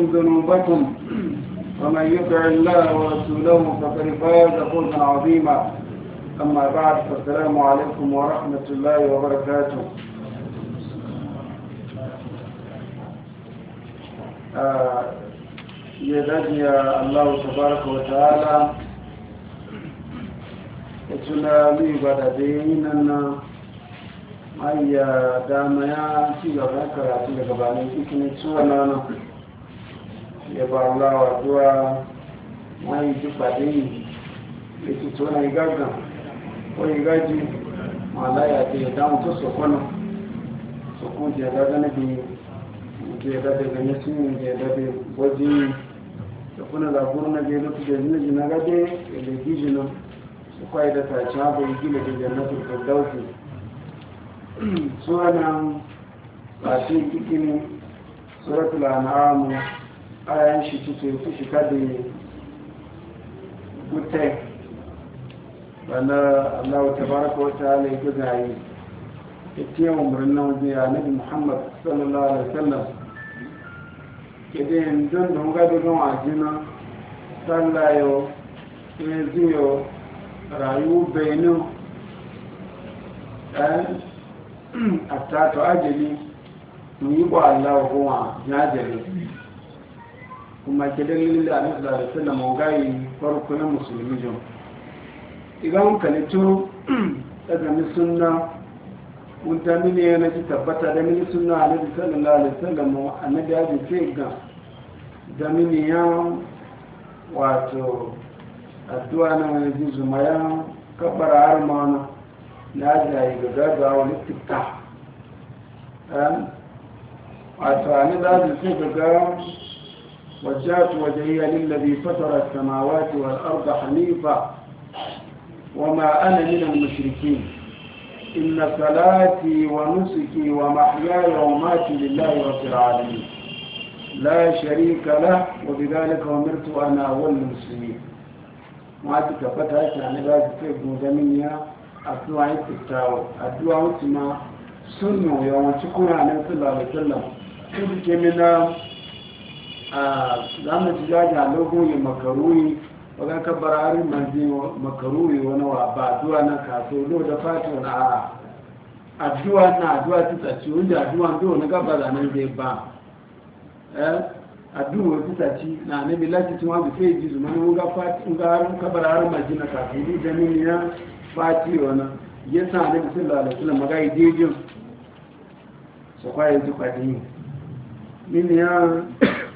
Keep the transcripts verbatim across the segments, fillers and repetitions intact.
لكم ذنوبكم ومن يطع الله ورسوله فقد فاز فوزا عظيما. أما بعد فالسلام عليكم ورحمة الله وبركاته. آه يدعي الله تبارك وتعالى يتنا لي بدديننا ayya dama ya ci gaba karatu daga banin cikin tsuwana ya ba Allah wa duwa mai duka dai da ci tsuwana igaga ko igaji mala ya ce da mutu sokono sokon je da gane bi je da da gane sun je da da waje da kuna da gurna je da da ne na gade da gijino su kai da ta cha ba gile da jannatul firdausi sunan bashi cikin suratul an'am ayan shi tuke fushi kade gute bana Allah tabaraka wa ta'ala ya gayi yake umrin nan da Annabi Muhammad sallallahu alaihi wasallam kede don don ga don ajina sallayo eziyo rayu bainu eh hatta to ajali mun yi ba Allah kuma ya jare kuma ke dalilin da Annabi sallallahu alaihi wasallam mun gayi farko na musulmi jo idan kalito daga sunna mun ta mini yana ci tabbata da mini sunna Annabi sallallahu alaihi wasallam Annabi ya ce ga da mini ya wato addu'a na wani zumaya kabara har ma na jayi ga gaggawa wani tikta a tsani za su ce gaga wajatu wajahiyya lillazi fatara samawati wal arda hanifa wa ma ana min al mushrikin inna salati wa nusuki wa mahyaya wa mamati lillahi rabbil alamin la sharika lah wa bidhalika umirtu ana awwal muslimin ma ta tabbata ta ne za su ce godamin ya addu'a yin fitawo addu'a wuce ma sun yi yawanci kuna nan sallallahu alaihi wasallam sun ke mina a zamanci jaji a logoyi makaruri wajen kabbar harin manzi makaruri wani wa ba addu'a na kaso lo da fati wani a addu'a na addu'a ta tsaci wanda addu'a do na gaba da nan zai ba addu'a ta tsaci na nabi lati tun wabi sai ji zuma ne wuga fati wuga harin kabbar harin manzi na kaso ni jami'in ya fati wani ya sa ne bisin da alaƙila magayi dejin su kwaye zuka dini mini ya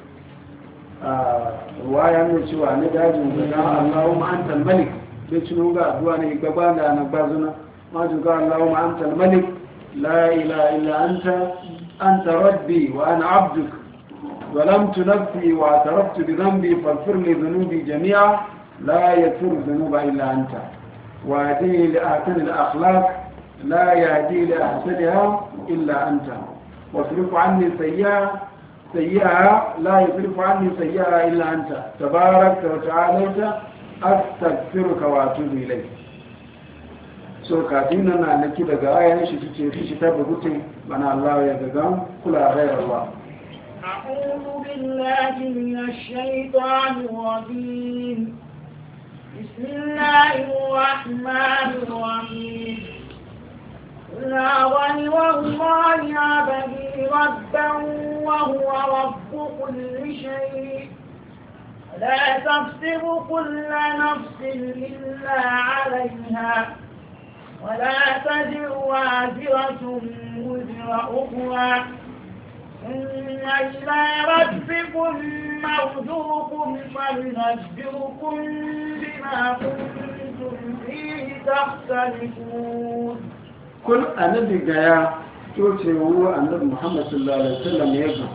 ruwaya ne cewa na dajin gaga allahumma antal malik bai cinu ga aduwa ne gaba da na bazuna maju ga allahumma antal malik la ilaha illa anta anta rabbi wa ana abduk ظلمت نفسي واعترفت بذنبي فاغفر لي ذنوبي جميعا لا يغفر الذنوب الا انت وهديه لأحسن الأخلاق لا يهدي لأحسنها إلا أنت واصرف عني سيئة سيئة لا يصرف عني سيئة إلا أنت تبارك وتعاليت أستغفرك وأتوب إليك so kafin nan na nake daga ayan shi take shi ta bugutin bana Allah ya gaga kula ghayr Allah a'udhu billahi minash shaitanir rajim بسم الله الرحمن الرحيم لا غير الله عبدي ربا وهو رب كل شيء لا تفسر كل نفس إلا عليها ولا تزر وازرة وزر أخرى ثم إلى ربكم مرجوكم فلنبئكم بما كنتم فيه تختلفون كل النبي جاء توتي هو النبي محمد صلى الله عليه وسلم يقول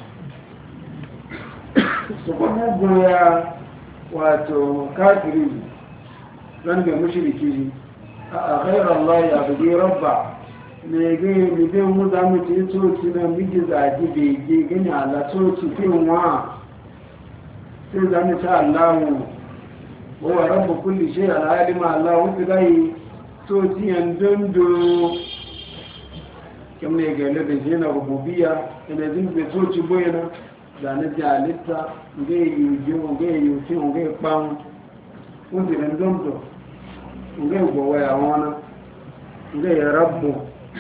سبحانه goya wato kafiri ran ga mushriki a ghayra Allah ya bi rabba me ga mi be mu da mu ci to ci na mi ji za ji be ji gani ala to ci fin wa sai da mu ta Allah wa rabbu kulli shay al alim Allah wa gai to ci an dondo kamne ga le da jina rububiyya ina jin be to ci boyana da na jalita ga yi ji ga yi ci ga pan undi ran dondo ga go waya wana ga ya rabbu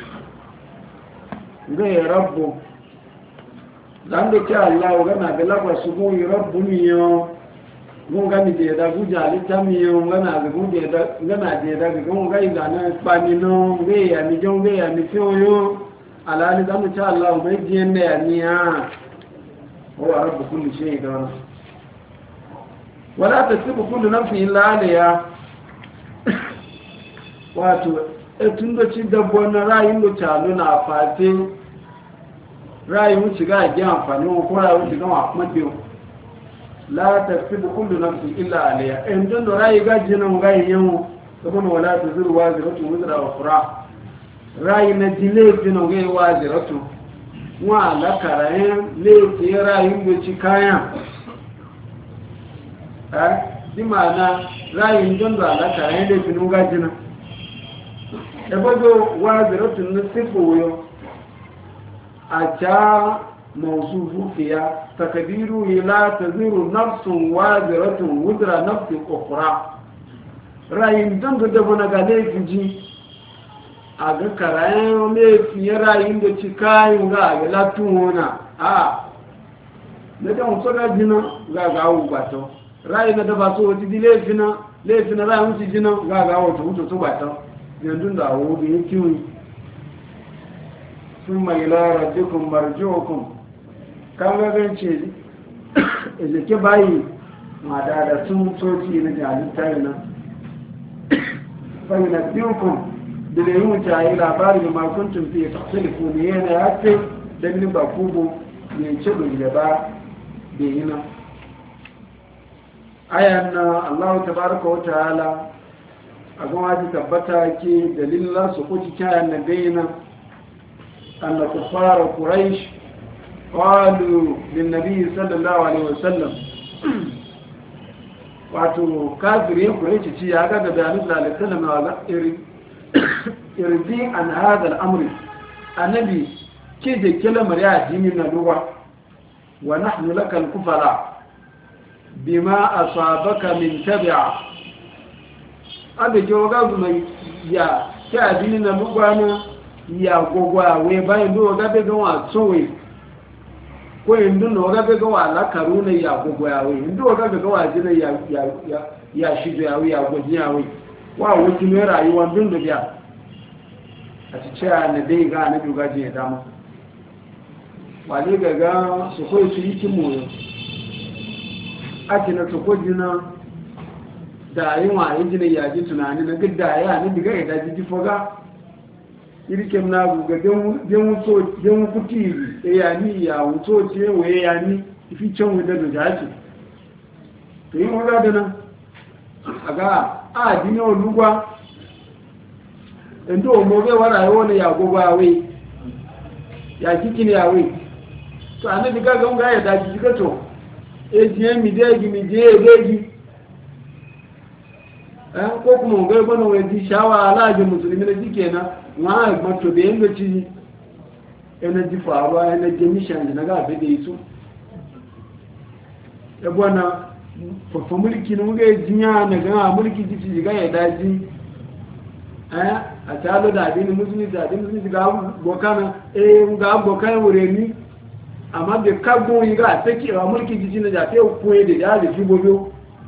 ga ya rabbu dan da ke Allah ga na da lagwa su go yi rabbu mi yo mun ga mi da ku jalita mi yo ga na ga ku da ga na da da ga mun ga ida na pani no ga ya mi jo ga ya mi fi yo alali dan da Allah mai jiyan da ya ni ya هو رب كل شيء ده ولا تكتب كل نفس إلا عليها wato tun da ci dabbo na rayin da talo na fate rayin ci ga ji amfani ko rayin ci ga mafiyo la tasbihu kullu nafsin illa alayha in don da rayi ga jinan ga yin kuma wala tazuru waziratu wizra ukhra rayin na dile jinan ga waziratu wa lakarayen laifin rayin da ci kayan eh di ma'ana rayin don da lakarayen laifin gajina ebodo wa ziratun na sifoyo a ca mausufu fiya takadiru ila taziru nafsun wa ziratun wuzra nafsin ukura rayin don da dabo na ga laifin ji a ga karayen laifin ya rayu da ci kayan ga a latun wana a na ta mutu ga jina ga ga awu bato rayu na daba so wata di laifina laifina rayu mutu jina ga ga wata mutu su bato yanzu da awu da ya kiwi sun mai lara dukkan marjokun kan gagan ce ezeke bayi ma da da sun soci na jalita yana fahimta dukkan da da yi mutane labari da makuntun fiye tafilifu ne yana ya ce don ba kubo ne ce da ba da yi nan ayan na allahu tabaraka wa ta'ala a gama ji tabbata ke dalilin su kuci kayan na bayyana an da kufara quraish qalu lin nabi sallallahu alaihi wasallam wato kafirin quraish ci ya ga da bayanin da alaihi wasallam wa iri irdi an hada al'amri annabi ke da kalamar ya dini na duba wa nahnu laka al-kufara bima asabaka min tabi'a abe jo ga mai ya ka dini na duba na ya gogwa we bayan do ga be ga wa sowe ko indu no ga be ga wa la karuna ya gogwa we indu ga be ga wa jina ya ya ya shijo ya ya gojiya we wa wuce mai rayuwar dun da biya a cikin na dai ga na duga je dama wale ga ga su koyi su yi kimo ake na su ko jina da yin wa yin jina ya ji tunani na gidda ya ni diga ya daji ji foga irkem na guga den wuto den kuti ya ni ya wuto ce waye ya ni ifi can wuda da jaji to yin waga da nan aga a dini olugwa ndo omoge wara yone ya gogwa awe ya kikini awe to anabi gaga unga ya daji jigato eji mi deji mi je deji eh ko kuma unga bana we di shawa alaje musulmi ne dikena wa mato be ndo ci ene di faruwa ene jemishan na ga be de isu e bwana fa mulki ne muga jinya na ga mulki ji ga ya daji eh a talo da abin musulmi da abin musulmi ga bokana eh ga bokai wureni amma be kago yi ga take wa mulki ji na da sai ku da ya da jibobo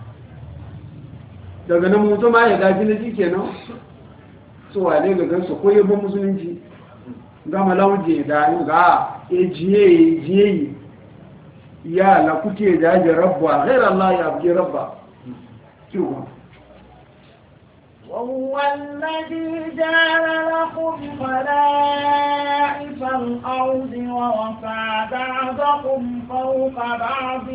daga nan mutum ma ya daji na kenan so wale ga gansu ko yabo musulunci ga malauje da ga ejiye ejiye ya la kuke jaje rabba ghayra Allah ya bi rabba kiwa وهو الذي جعل لكم خلائف الأرض ورفع بعضكم فوق بعض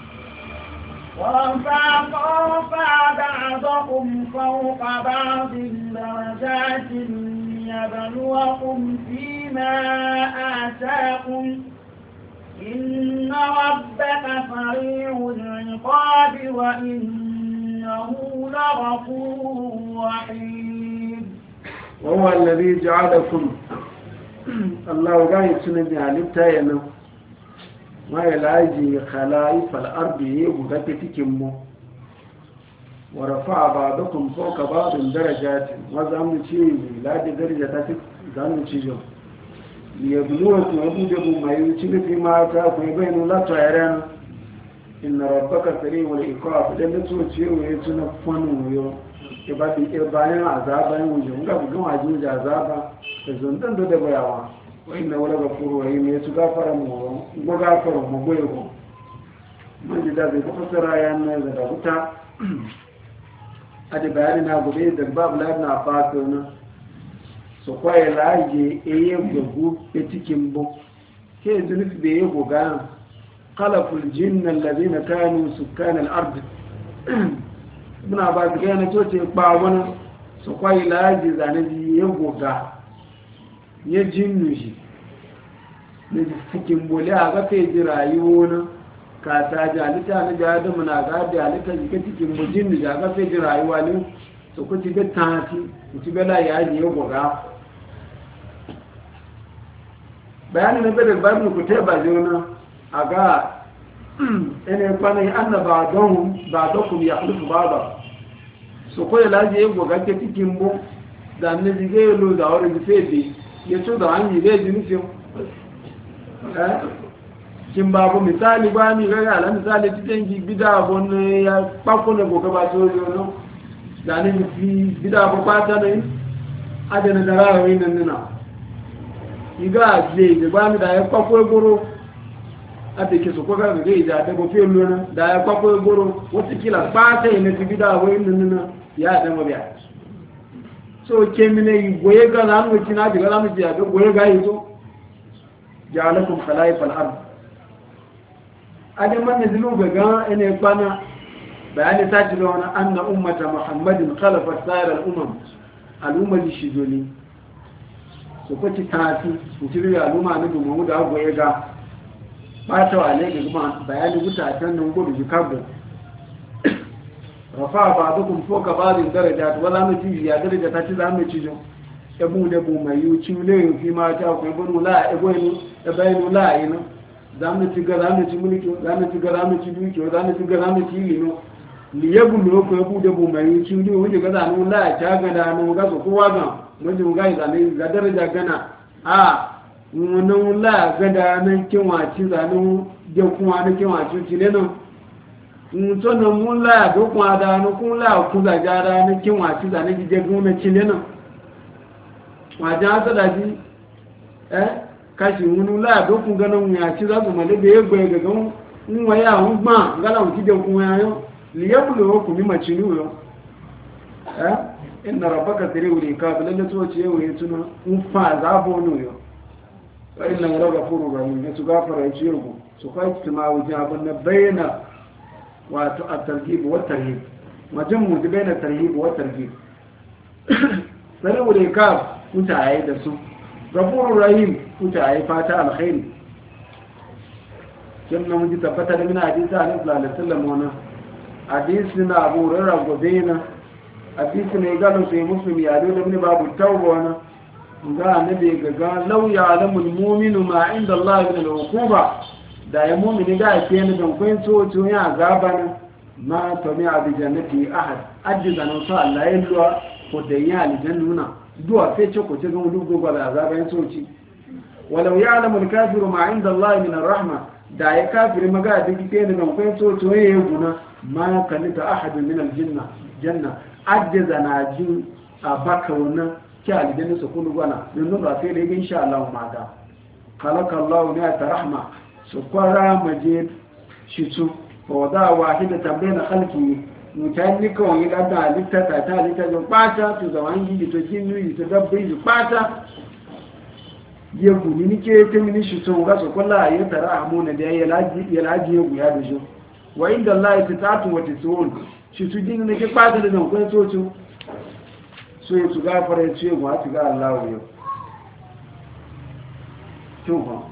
ورفع بعضكم فوق بعض درجات ليبلوكم فيما آتاكم إن ربك سريع العقاب وإنه لغفور رحيم وهو الذي جعلكم الله غاية سنبي علمتا ينو ma ya laji khalaif al-ardi guda ta cikin mu wa rafa'a ba'dakum fawqa ba'din darajatin wa zamu ce la da daraja ta ci zamu ci jo ya buluwa ku abu da mu mai ci fi ma ta ku bayinu la ta'aran inna rabbaka sari'ul iqab dan to ce wa ya tuna fanu yo ke ba bi bayan azaban wujin ga bugun ajin da azaba da zundan da bayawa wa inna wala ghafuru rahim ya su gafara mu go gafara mu goyo ko mun ji da bai fasara yan da da buta ade bayani na gobe da babu labna abbas na so kwaye laje eye gogu petikin bo ke zuluf be ye goga qalaful jinna alladhina kanu sukkan al-ard ibn abbas ga na to te ba wani so kwaye laje zanaji ye goga ye jinnu shi ne cikin bole a ga fe ji rayuwa na ka ta jalita na jadamu na ga jalita ji cikin bujin da ga fe ji rayuwa ne so ku ci ga tanti ku ci ga la ya ji ye goga bayani na bada babu ku ta ba jona aga ene kwana annaba don ba dokum ya khulufu baba so ko la je go ga ke cikin bo da ne dige lo da ore ji fedi ya to da an yi re ji ni eh kin babu misali ba ni ga ala misali cikin gi bida bon ya pako ne go ga ba to yo no da ne fi bida ba pata ne adana da rawo nan nan iga je de ba mi da ya kwakwo egoro ade ke so ko ga ga ida de bo fi lona da ya kwakwo egoro wata kila ba ta ina ti bida wa ina nuna ya da mo biya so ke mi ne goye ga nan mu kina diga nan ji ga goye ga yito ja'alakum khalaif al-ard ade man ne dilu ga ga ene kwana bayani ta ji lona anna ummata muhammadin khalafat sa'ir al-umam al-umma shidoni so ko ci tafi mutiri al'umma ne mu da goye ga bata wale ga kuma bayani gutatan nan gudu ji kabo rafa ba'dukum fawqa ba'din darajat wala muti ya daraja ta ci zamu ci jo ebu da bu mai yuci ne fi ma ta ko ibnu la ebo ni e bayinu la ina zamu ci ga zamu ci mulki zamu ci ga zamu ci duki zamu ci ga zamu ci lino li yabu lo ko ebu da bu mai yuci ne wuje ga zamu la ta ga da mu ga ko wa ga mun ga zane ga daraja gana a wannan la ga da nan kinwaci zanu da kuma na kinwaci ci ne nan mun to nan mun la do kuma da nan kun la ku za ga da nan kinwaci zane ji je gona ci ne nan wajen ta da ji eh kashi mun la do kun ga nan ya ci za su male da yegbe ga gan mun waya mun gba ga la mun ci da kun ya yo liyablu ku mi maci ni yo eh inna rabbaka sari'ul iqab lalle to ce yau yayin tuna un fa zabo no yo wa inna ghafurur rahim ya su gafara yace yau su kai tuma wajen abun na bayyana wato at-targhib wa at-tarhib majmu da bayyana at-tarhib wa at-targhib sari'ul iqab mutaye da su ghafurur rahim mutaye fata alkhairi kin nan ji tabbata da mina hadisi annabi sallallahu alaihi wasallam wannan hadisi na Abu Hurairah gobeena hadisi ne gano sai muslim ya do da babu tauba wana ga annabi ga ga law ya'lamu al-mu'minu ma 'inda Allah min al-uquba da ya mu'mini ga ke ne don koyin so to ya gaban ma tami'a bi jannati ahad ajiza nan sa Allah ya luwa ko da ya aljannuna duwa sai ce ko ce ga lugo ba da azaban soci walau ya'lamu al-kafiru ma 'inda Allah min ar-rahma da ya kafiri maga da ke ne don koyin so to ya guna ma kanita ahad min al-janna janna ajiza na jin a baka wannan ki aljanna su kullu gwana don ba sai da insha Allah ma da khalaqa Allah ne ta rahma su kwara maje shi su ko da wahida tambayna khalqi mutane ko yi da da littata ta littata pata to zaman yi to jinnu to dabbi to pata ya guni nike ta mini shi to ga su kullu ya ta rahmu ne da ya laji ya laji ya guya da shi wa inda Allah ya tatu wa tisun shi su jin ne ke fata da nan kun so su so ya su gafara ya ce wa ta ga Allah yau to ba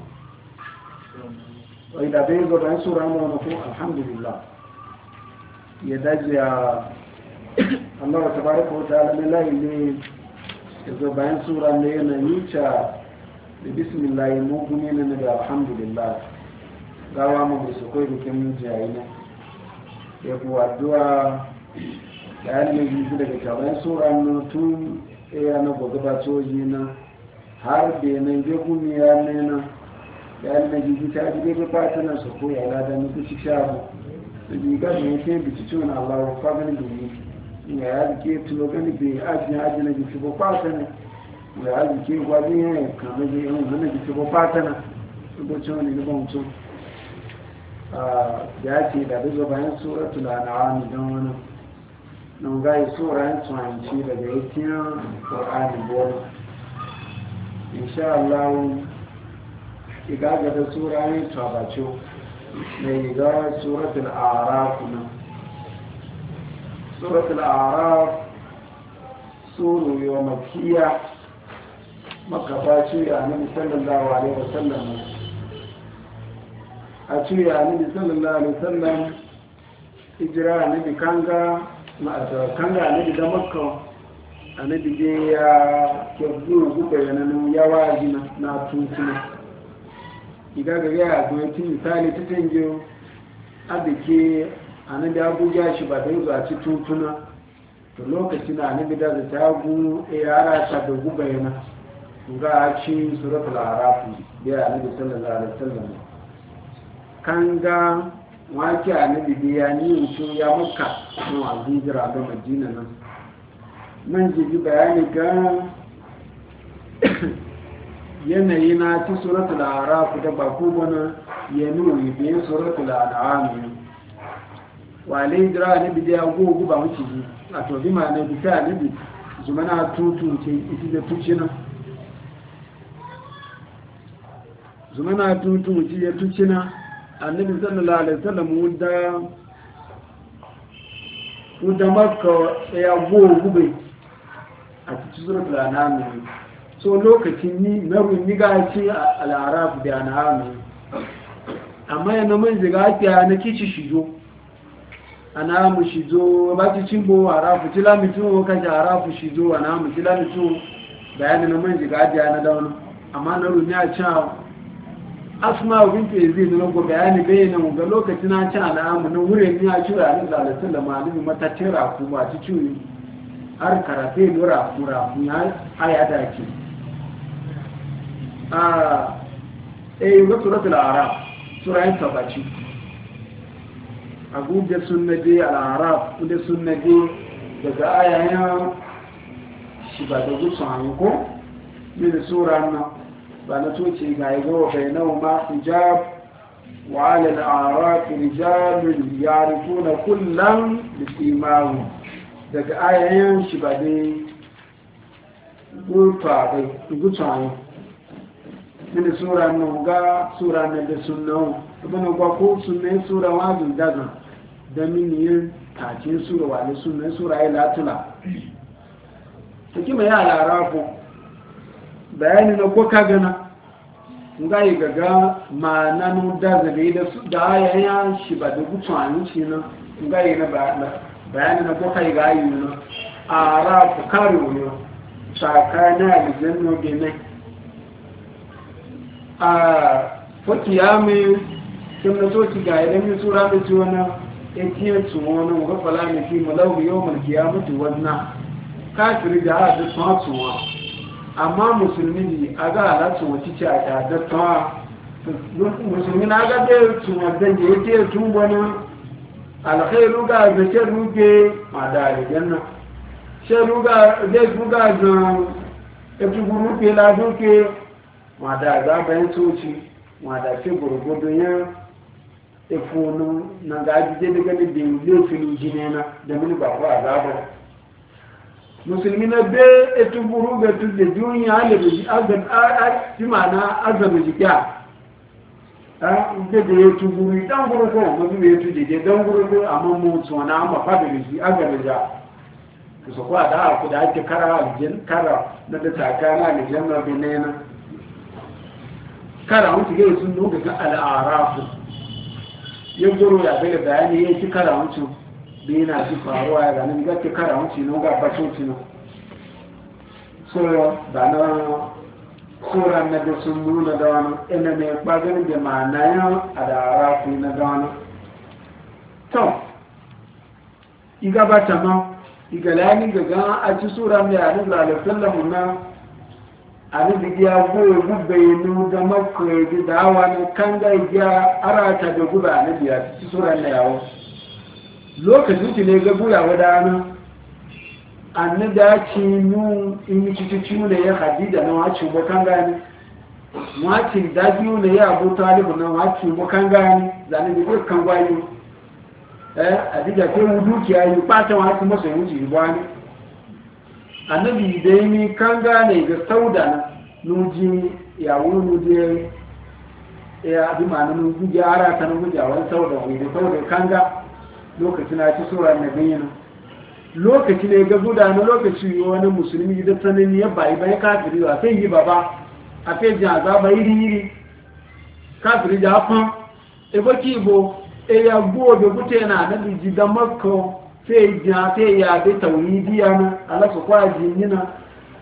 wai da bai zo da sura mu ko alhamdulillah ya dace ya Allah tabaraka wa ta'ala ne lai ne zo bayan sura ne na yicha da bismillah mu gune ne da alhamdulillah gawa mu da su kai bikin jayina ya kuwa duwa da yanzu yi daga tabayin tsoron tun iya na gobe ba soji na har da yanayi ya gumi ya nena da yanzu yi ta ji daga fatanar su ko ya lada na kuci shabu da ji ga da yake bici ciwon allahu fagani da yi ya ya rike tulo gani bai ajiye ajiye na jiki ba fatanar ya ya rike gwajin ya yi kamar da yawon hana jiki ba fatanar su ba ciwon ne ba mutum ya ce da daga bayan suratul an'am don wani nan ga yi tsoron tsohanci daga yakin ƙorani bolo insha Allah igaga da tsoron tabacho mai ga suratul araf nan suratul araf suru yau makiya makabaci ya nabi sallallahu alaihi wasallam a cikin nabi sallallahu alaihi wasallam hijira nabi kanga kanga nabi da makka annabi je ya kebu guba yana ya waji na tuntuna iga ga ya zo tin misali ta tanjo abike annabi abuja shi ba da zuwa ci tuntuna to lokacin da annabi da ta gu ya rasa da guba yana ga ci suratul araf da annabi sallallahu alaihi wasallam kanga wake annabi biya ni so ya muka no azijira ga madina nan man ji bayani ga yanayi na ci suratul araf da ba ku bana ya nuni bi suratul an'am wale jira annabi da gogo ba muci ji a to bi ma ne bi ta annabi zumana tutu ce ita da tucina zumana tutu ce ya tucina annabi sallallahu alaihi wasallam wanda wanda makka ya gogo bai a cikin suratul an'am so lokacin ni na rumi ga ce al'arab da an'am amma yana man ziga ta na kici shijo an'am shijo ba ci cimbo arafu tilamitu ka ja arafu shijo an'am tilamitu bayanin na man ziga ta na dawo amma na rumi a cewa asma bintu yazid ne go bayani bayanan ga lokacin an ci al'amu na wurin ya ci da Allah da sallama alibi mata tira ku ba ci ciwi har karafe lura kura ya aya da ke ah eh ga suratul araf sura ta baci abu da sunnati al-araf da sunnati daga ayayen shi ba da gusan ko ne da sura nan فنتوتي غايغو بينهما حجاب وعلى الأعراف رجال يعرفون كلا بسيماهم daga ayayen shi ba dai gurfa bai gutsaye mini sura nan ga sura nan da sunnan kuma gwa ko sunnan sura wajin daga da mini yin tace sura wale sunnan sura ya latula take mai ala rafu bayani na ko kagana ngai gaga ma nanu da zabe da da ayayen shi ba da gutsaye shi nan ngai na ba bayani na ko kai ga yi no ara ku karo yo sakana aljanno gene a foti yame kin na so ci ga idan mi sura da ci wana etiye su wana ga fala ne fi malaw yawmal qiyamati wazna kafiri da hada tsuwa amma musulmi ne aga ala tsuwa ci ci a da tsuwa musulmi na ga da tsuwa da yake tun wani alkhairu ga da sharru ke madari janna sharru ga da buga zan etu guru ke la duke mada za bayan soci mada ce gurgudu ya efonu na ga jide daga da bin lefin jinena da mini ba ku azaba musulmi na be etu guru ga tu da duniya da bi azab a ti mana azab jiya a da da etu guru dan guru ko mu be etu de dan guru ko amma mu tsona amma fa da shi azab ja so ko da ku da ake kara aljin kara na da takana aljanna binena kara wuce gai sun nuna ga al'arafu ya goro ya bai bayani ya ci kara wuce da yana ci faruwa ya ganin ga ci kara wuce na ga basoci na so da na sura na da sun nuna da wani ina mai ɓagar da ma'anayen a da arafi na da wani to iga ba ta ma iga lani gaga a ci sura mai a nuna alasallahu na a nuna giya goyi gubbe nu da makwai da dawa na kan ga giya arata da gube a nuna ya ci sura na yawo lokacin ki ne ga buya wadana annabi ya ce nu in yi cici ne ya hadida na wacin bakan gani wacin da biyu ne ya abu talibu na wacin bakan gani zane da dukkan gwayo eh hadida ke wudu ki ayi fata wacin masa wuce gwani annabi da yi kan gane ga sauda na nuji ya wuru je ya bi ma na nuji ara ta nuji a wani sauda wani da sauda kanga lokacin na ci sura na bayyana lokaci ne ga guda na lokaci wani musulmi da tsanani ya bayi bai kafiri a sai yi baba a sai ji azaba iri iri kafiri da fa e baki bo e ya go da gute na na ji da makko sai ji sai ya da tauhidi yana ala su kwa jinina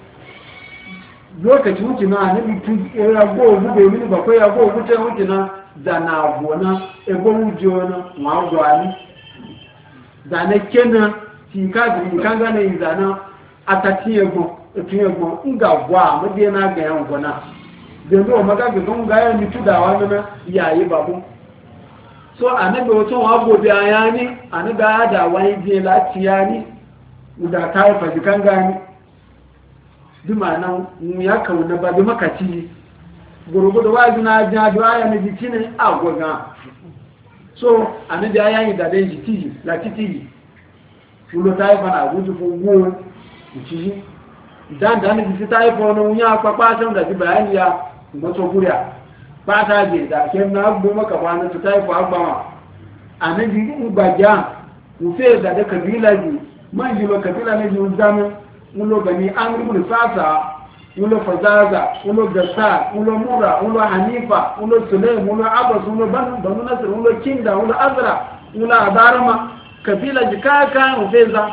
lokaci wuce na na bi tu e ya go gube mini ba ko ya go gute wuce na da na gona e go wujona ma gwani da na kenan ti kadiri kan gane yi zana a tafiye gun nga gwa madiya na ga yan gwana zai o maga ga gun ga yan mutu da wani na yayi babu so anabi wato wa gobe ayani anabi da wani je latiya ni da ta fa kan gani bi ma'ana mu ya kauna ba bi makaci gurgudu wazi na ja do aya ne jikine agwaga so anabi ayani da dai jiki latiti ulo taifa na gudu fungu uchi dan dan bi taifa no nya papa san da bayani ya ngoto kuriya pata je da ken na gbo maka bana to taifa agba anabi ubaja ufe da da kabila ji manji lo kabila ne ji uzamu ulo bani amr ibn sasa ulo fazaza ulo gasa ulo mura ulo hanifa ulo sulaim ulo abbas ulo banu banu nasr ulo kinda ulo azra ulo adarama kabila jikaka ufeza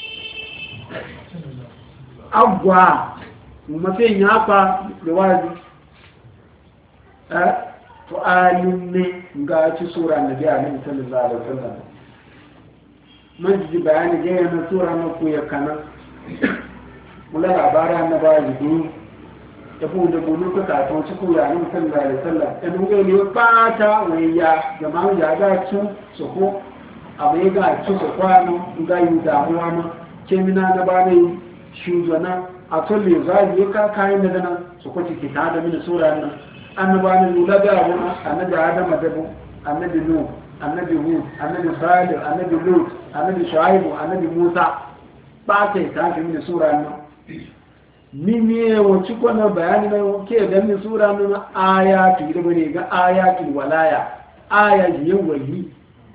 agwa mafi nyapa da wazi eh to alimne ga ci sura nabi annabi sallallahu alaihi wasallam man ji bayani ga yana sura na ku ya kana mula labara na ba ji da bu da bulu ka ta to ci ku ya annabi sallallahu alaihi wasallam en mu ga ne pata waya jama'a ya ga su so ko abu ya ga cusa kwano ga yi damuwa ma kemina na ba ne shugana a tolle zagi ya ka kayan da nan su kwace ke ta da mini sura nan annaba ne lula ga abu annabi adam adabu annabi nuh annabi hud annabi salih annabi lut annabi shuaib annabi musa ba ta ta da mini sura nan mimi wa ciko na bayani na ke da mini sura nan ayatu da bane ga ayatul walaya aya yin wali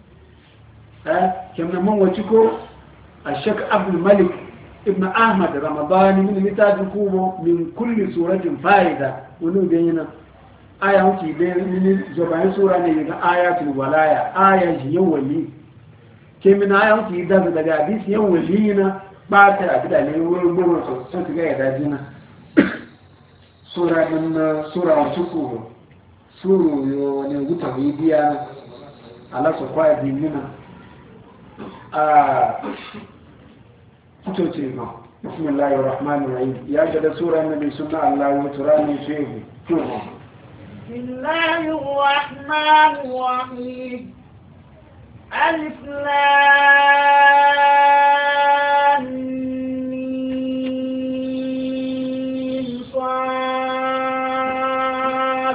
كم من وجهكم الشيخ عبد الملك ابن أحمد رمضان من متاج كوبو من كل سورة فائدة ونو بيننا آية وتي بين من زبان سورة نيجا آيات الولاية آية يولي كم من آية وتي دز دجا بيس يولينا بعد أبدا ليول بورو سوت جاي دجنا سورة من سورة وتكوبو سورة يو نيجو تبيديا على سقاي ديننا kutoce ma bismillahir rahmanir rahim ya ga sura nabi sunna Allah wa turani shehu bismillahir rahmanir rahim alif lam mim sad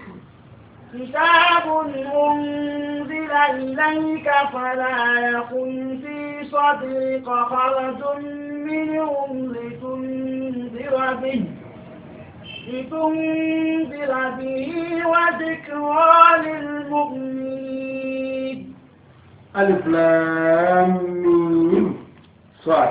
kitabun unzila ilayka fala yakun صدرك خرج منهم لتنذر به لتنذر به وذكرى للمؤمنين ألف لام ميم صاد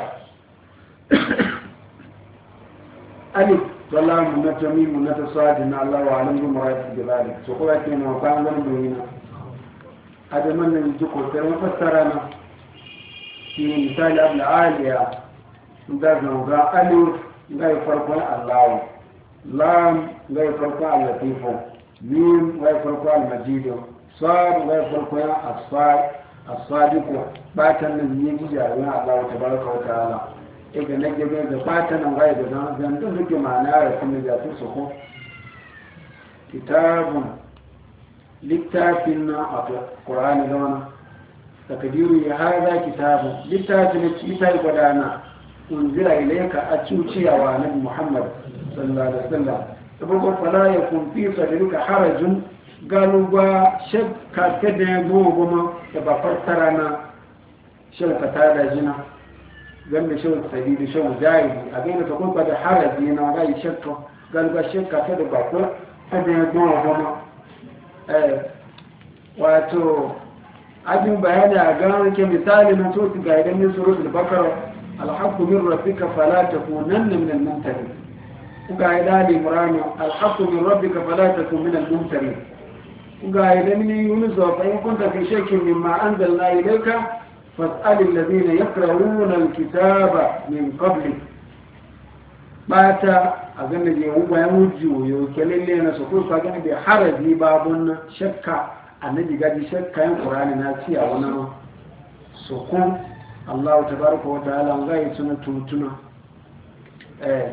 ألف ظلام نتميم نتصاد إن الله أعلم بمراد بذلك سقوط من وقام ذنبه هذا من يجوكو كرم فسرنا في مثال أبن عالية ندازنا وقال ألف لا يفرق الله lam ngai farko al-latifo mim ngai farko al-majido sad ngai farko as-sad as-sadiqo batan nan ne jiya ya Allah tabaraka wa ta'ala e ga nake ga da batan nan ngai da nan zan duk duke ma'ana ya kuma da su ko kitabun littafin na a Qur'ani da wannan takdiru ya hada kitabun littafin kitab gwadana unzila ilayka a cuciyawa nabi Muhammad sallallahu alaihi wasallam saboda fala yakun fi sadrika harajun galuba shakka kada goma da ba fassara na shirka ta da jina ganda shi sabili shi mujahidi a gaina ta kuma da haraji na ga shakka galuba shakka ta da ba ko kada goma eh wato ajin bayani a ga ke misali na so ga idan ne suratul bakara الحق من ربك فلا تكونن من الممترين وقاعد آل عمران الحق من ربك فلا تكون من الممترين وقاعد من يونس فإن كنت في شك مما أنزلنا إليك فاسأل الذين يقرؤون الكتاب من قبلك باتا أظن اليوم يوجو يوكلين لنا سكور فأظن بحرج بابنا شكا النبي قد شكا القرآن ناسيا ونما سكور Allah tabaraka wa ta'ala ngai tuna tutuna eh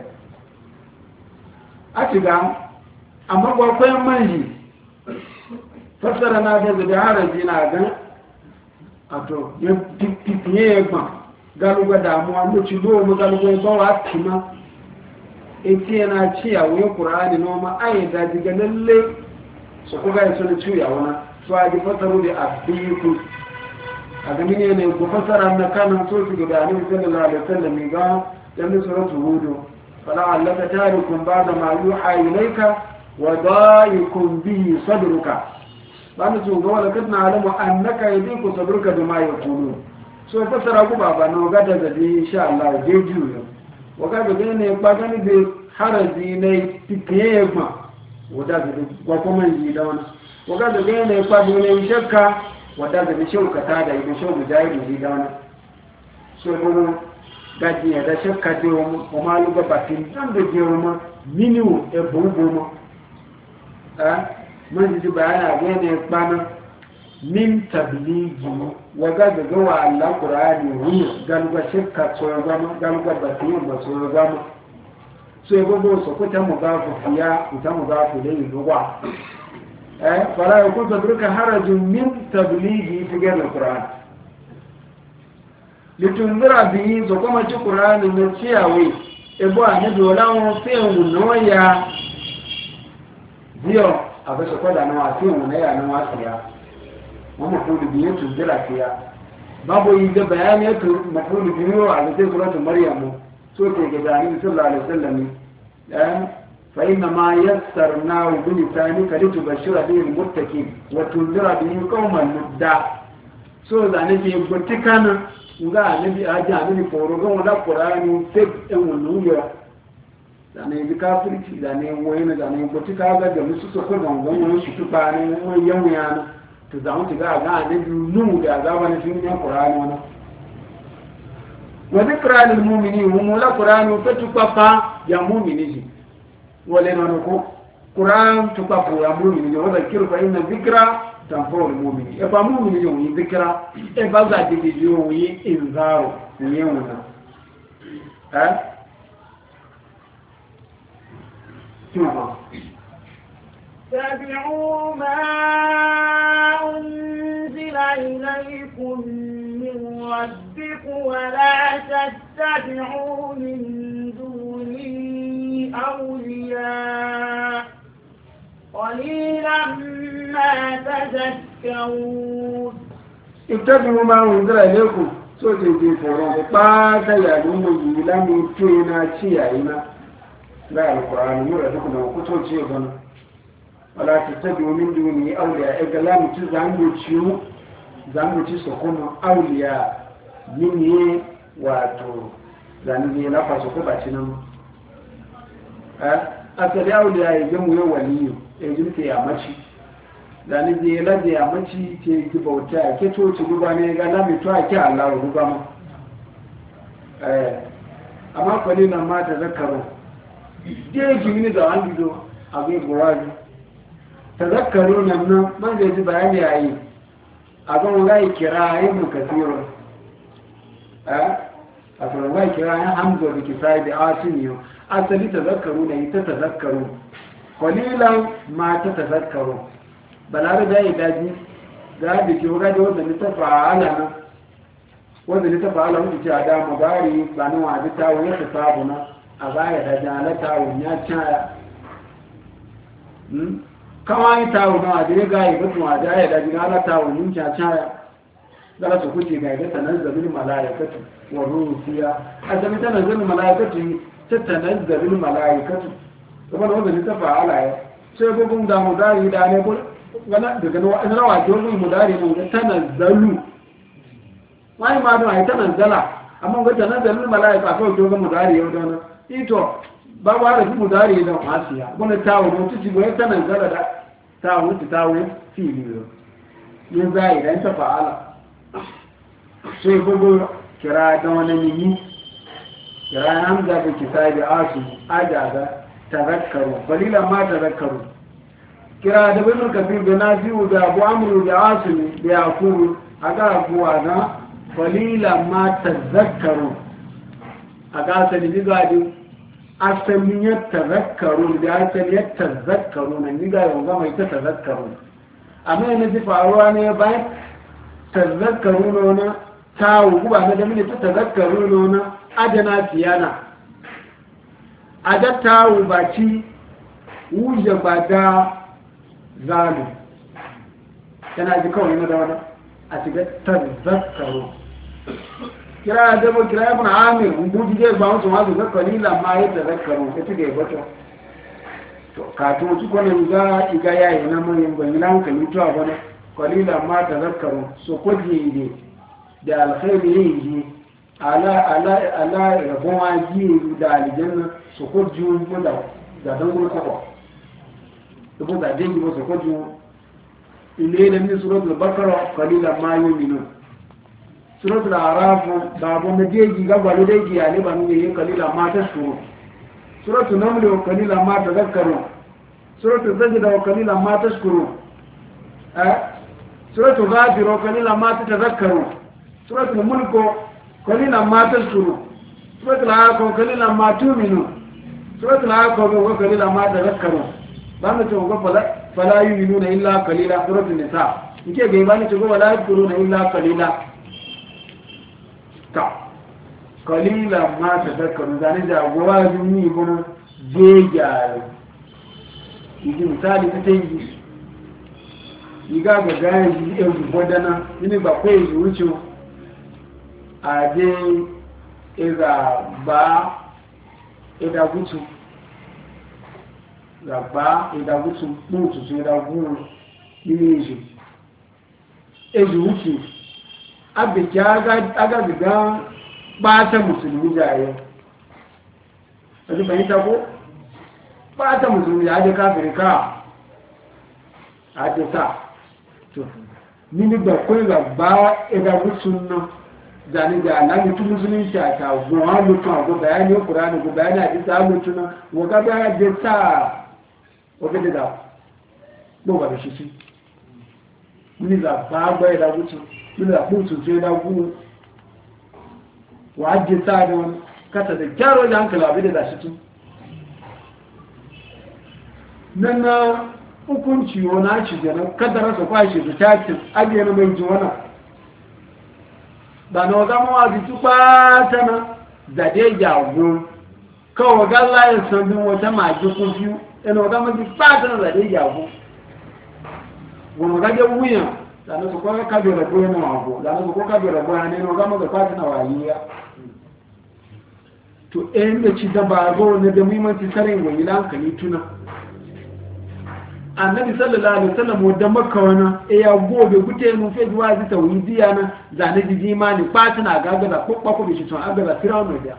atiga amma ba koyan manji fassara na da da haraji na ga ato ya pipiye ma galuga da mu an ci do mu galuga ba wa tima eti yana ci a wurin Qur'ani no ma ai da diga lalle su ko ga tuna ciya wana so a di fasaru da abiku a gani ne ne ku fasara na kanan so su ga annabi sallallahu alaihi wasallam ga dan suratu hud fala allaka tarikum ba'da ma yuha ilayka wa da'ikum bihi sadruka bani su ga wala kadna alamu annaka yadiku sadruka bima yaqulun so fasara ku baba no ga da dai insha Allah je juyo wa ga ga ne ba gani da haraji ne tikiye ma wada da kwa kuma yi da wannan wa ga ga ne ba ne shakka wadda da shaukata da ibi shau mujahidi ji da wani so gudu gajiya da shakka ce wa malu gabatin dan da je wa miniwu e bugu ma a man ji bayana ga ne bana min tabligi wa ga ga wa Allah Qur'ani wi galga shakka so ga ma galga batin ba so ga ma so gudu so ko ta mu ga ku fiya ku ta mu ga ku dai ruwa فلا يكون تدرك حرج من تبليغه في غير القرآن لتنذر به زكما القرآن من سياوي ebo anabi olawo fehun noya dio abeso koda na wa fehun na ya na wa siya mo mo kulu biye tunzira siya babo yi da bayani to mafulu biyo a cikin suratul maryam so ke ga bayani sallallahu alaihi wasallam eh فإنما يسرناه بلسانك لتبشر به المتقين وتنذر به قوما لدا so da ne ke gotikana nga ne bi aja ne foro ga wala qur'ani tek en wonu yo da ne bi kafirci da ne woyina da ne gotika ga da musu so ko dan gon shi tu ba ne mo yamu yana to da mun ga ga ne bi nu da ga ba ne fin ne qur'ani wana wa dhikra lil mu'minin hum la qur'ani fatu papa ya mu'mini wale na ko Qur'an to pa ya mu'mini ne wanda kiru fa inna dhikra tanfa'u al-mu'mini e pa mu'mini ne yi dhikra e ba za di di yo yi inzaro ne wannan eh tuba tabi'u ma unzila ilaykum min rabbikum wa la tattabi'u min dunihi أولياء قليلا ما تذكرون اتبعوا ما أنزل إليكم سوتي في فورون بعد يعلم يلام تينا تياينا لا القرآن يرى وكتب شيئا ولا تتبعوا من دونه أولياء إقلام تزعموا تشيو زعموا تسكم أولياء من واتو زعموا لفظ كباتنا asali auliya ya gamu yau waliyu ya jirke ya maci da ni je laje ya maci ke ki bauta ke to ci duba ne ga lami to ake Allah duba mu eh amma kwani nan ma ta zakaru je gini da an gido a bai buwari tazakkaru nan nan man zai ji bayani yayi a ga wani kira yin kasiru eh a to wai kira yin hamza da kisai da asiniyo asali tazakkaru ne ita tazakkaru qalilan ma ta tazakkaru balare da daji da da ke ga da wanda ne ta fa'ala nan wanda ne ta fa'ala wanda ce a da magari ba nan wa ta wuya ta sabuna a baya da jalata wunya caya hmm kawai ta wuna da ya ga yi mutum a da ya da jalata wunya caya za su kuce ga ga tanazzalul malaikatu wa ruhu fiha azami tanazzalul malaikatu tatanazzalul malaikatu kuma wanda ne ta fa'ala ya sai gugun da mudari da ne ko gana daga na rawa ke wani mudari ne tanazzalu wai ma don ai tanazzala amma ga tanazzalul malaika ko to ga mudari yau don ito ba ba da mudari da asiya kuma tawo don tuci go tanazzala da tawo tawo fili yin zai dan ta fa'ala sai gugu kira da wani yini kira hamza da kitabi asu ajaga tazakkaru balila ma tazakkaru kira da bin kafir da nafi'u da abu amru da asim da yaqulu aga abuwa na balila ma tazakkaru aga sani digadi asaliyat tazakkaru da asaliyat tazakkaru nan diga yau ga mai ta tazakkaru amma ne ji faruwa ne bayan tazakkaru nona tawo guba na da mini ta tazakkaru nona adana tiyana adatta baci wuje ba da zalu yana ji kawai na da wani a cikin tazakkaru kira da ba kira ibn amir buji je ba wasu wasu ga kalila ma ya tazakkaru ita ga bato to ka to su kone ga iga yayi na mun ban lan kan to a wani kalila ma tazakkaru so ko je da alkhairi yi ala ala ala rabon aji da aljanna su ko ju mu da da dan gurko ko to da dai mu su ko ju ile da min suratul baqara qalilan ma yu'minun suratul araf babu na jeji ga gwalo dai ki ale ba mu yi qalilan ma tashkuru suratul naml qalilan ma tadhakkaru suratul sajda qalilan ma tashkuru eh suratul ghafir qalilan ma tadhakkaru suratul mulk قليلا ما تذكروا سورة العاقب قليلا ما تؤمنوا سورة العاقب قليلا ما تذكروا بأن تقول فلا يؤمنون إلا قليلا سورة النساء يجي بيباني تقول ولا يذكرون إلا قليلا تا قليلا ما تذكروا ذلك جاءوا جميع بنا جيجال يجي مثالي تتنجي يجا غاغاي يجي بودنا يني باكوي يوچو aje eza ba edagutu la ba edagutu mutu so edagu nimeji eji uti abija aga aga biga ba ta musulmi jaye aje bai ta ko ba ta musulmi aje kafirika aje ta to nini ba ko la ba edagutu no zane da alamu tun musulunci a ta zuwa mutum a go bayani Qur'ani go bayani a isa mutum wa ga ba da ta wa ga da bo ba shi shi ni za ba ba da mutum ni da mutum sai da gu wa da ta don kata da kyaro da hankala bi da shi tun nan na hukunci wani ci da kadara su kwashi da takin ajiye na mai jiwana ba na waga mawazi tukpa tana da dai jago kawo waga layin sabbin wata magi ko biyu yana waga maji kpa tana da dai jago wani waga dai wuyan da na su kwa kabe rabo yana wago da na su kwa kabe rabo yana yana waga maga kpa tana wayiya to ɗayan da ci dabago na da muhimmanci sarin wani hankali tuna annabi sallallahu alaihi wasallam wadda makka wana e ya gobe gute mun fe duwa ji tawhidiya na zane ji imani patina gaga da kokpa ko bishi ton aga da firawno da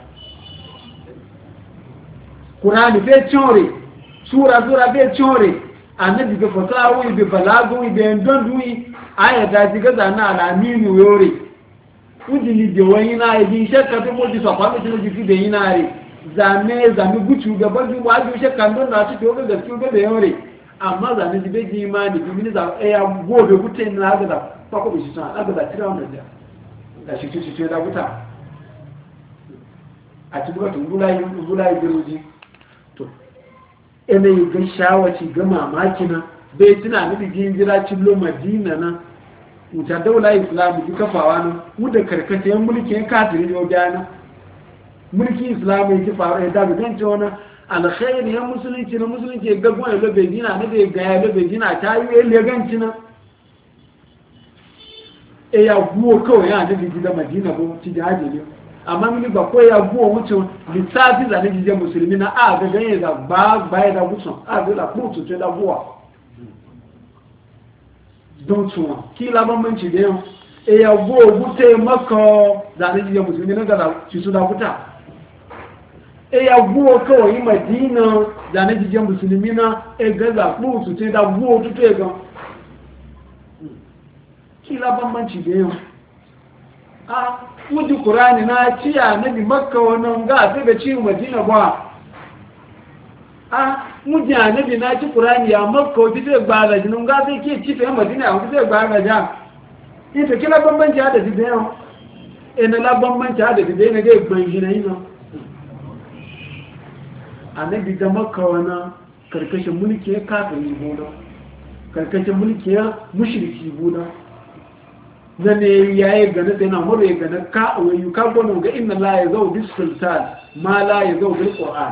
qur'ani fe chore sura sura fe chore annabi ga fasahu bi balagu bi ndondui aya da ji ga zana ala minu yore uji ni de wayina e bi shakka to mo di so pa mi ti ji fi de yina re zane zane gutu ga bagi wa ji she kan don na ci to ga gaskiya ga da yore amma zane ji beji imani bi mini za e ya gobe gute na ga da fa ko bi shi san ga da tira wannan da da shi ci ci da guta a ci gaba tun gula yi gula yi biroji to ene yi ga shawaci ga mamaki na bai tuna nufi gingira cillo madina na wuta daula islamu ji kafawa na mu da karkatayen mulkin kafiri yau gana mulki islamu ya ki faru ya dabi gan ce wani alkhairi ya musulunci na musulunci ya gaggon ya lobe gina na da ya gaya lobe gina ta yi ya leganci na e ya guwo kawai ya nufi gida madina ko ci da hajji ne amma mini ba ko ya guwo wucin lissafi zane jije musulmi na a ga ganye da ba baya da wucin a ga da kutu ce da guwa don tuwa kila bambanci da yau e ya guwo gute maka zane jije musulmi na gaza ci su da wuta e ya guwo kawai madina zane jije musulmi na e gaza kutu ce da guwo tutu ya ga kila bambanci da yau a wuji kurani na ciya na bi makka wannan ga sai da ci madina ba a wuji annabi na ci kurani ya makka wuji sai gba da jinin ga sai ke ci fa madina wuji sai gba da ja ita kila bambanci da da yau ina la bambanci da da ne ga gban jina ina annabi da makka wannan karkashin mulki ya kafiri gona karkashin mulki ya mushriki gona zane ya yi gane da yana mura ya gane ka wayu ka gwanon ga inna la ya zau bis sultan ma la ya zau bil qur'an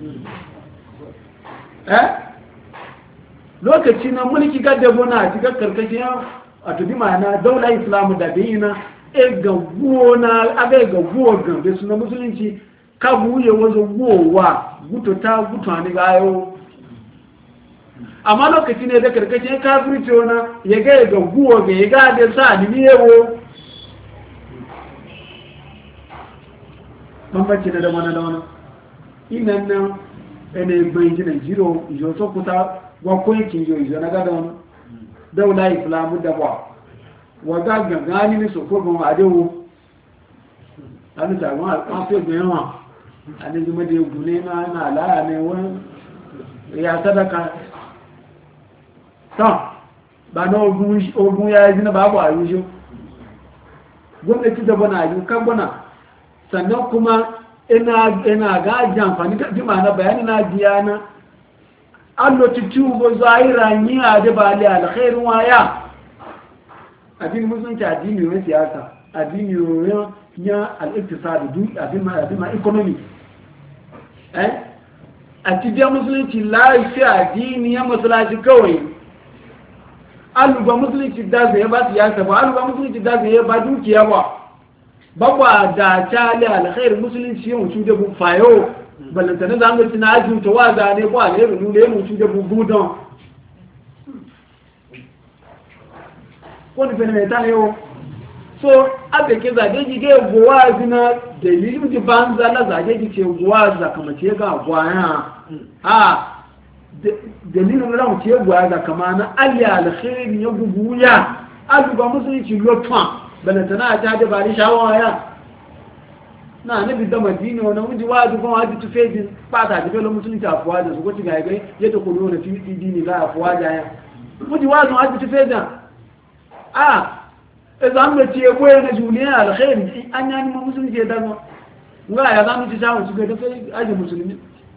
eh lokaci na mulki ga da bona a cikin karkashin a tubi ma'ana daula islamu da bayina e ga gona abe ga guwa ga da suna musulunci ka buye wazo guwa guto ta guto ne ga yo amma lokaci ne da karkashin kafirci wani ya ga ga guwa ga ya ga da sa ni yewo bambanci da mana da wani inan nan ene bai jina jiro ijo so kuta wa ko yake ijo ijo na ga da wani daula islamu da ba wa ga ga gani ne so ko ba adewo an ta ma an fe gbe wa an ji ma de gune na na la ne wani ya sadaka ta ba na ogun ya yi na babu a yi gwamnati da bana yi kan bana sannan kuma ina gaji amfani da jima na bayani na biya na alloci tubo zahira yi a da ba da alkhairin waya addini musulunci addini yoyin siyasa addini yoyin ya al'iktisadi abin ma economy eh a cikin musulunci lafiya addini ya musulaci kawai aluba musulunci da zai ba siyasa ba aluba musulunci da zai ba dukiya ba babba da tali alkhair musulunci yau su da bu fayo balantana da an na ajin to waza ne ba ne mu ne mu su da bu budon ko ni fene ta yo so abe ke za de jige gowazi na dalilu di banza la za de ce gowaza kamar ce ga gwaya ha dalilin da mu ce gwaza kama na alli alkhairi ya gubuya aluba musulunci lotwa bana tana ta da bari shawaya na nabi da madina wannan wuji wazi kuma wazi tufejin fata da belo musulunci afuwa da su goci ga ga yadda ko dole fi dini la afuwa da ya wuji wazi wazi tufejin a idan mu ce goye na juliya alkhairi an yani musulunci da mu ga ya zamu ci shawo su ga da kai aje musulmi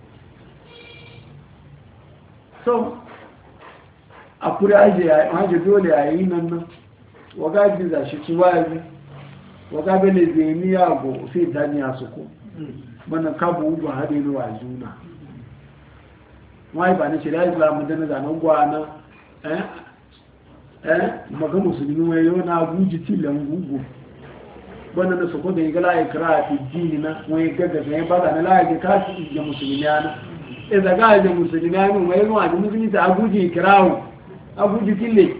so a kuri aje dole a yi nan nan waga jiza shi ciwazi waga bele zemi yago sai daniya su ko mana kabu ugu haɗe ruwa juna wai ba ni shirya islamu da na zanen gwana eh eh maga musulmi wai yau na guji tilan gugu bana na soko da yi gala ya kira a fi jini na wai gaggaga ya bada na la'ayi kasu da musulmi yana iza ga da musulmi ne mai ruwa da musulmi ta abuji kirawo abuji kille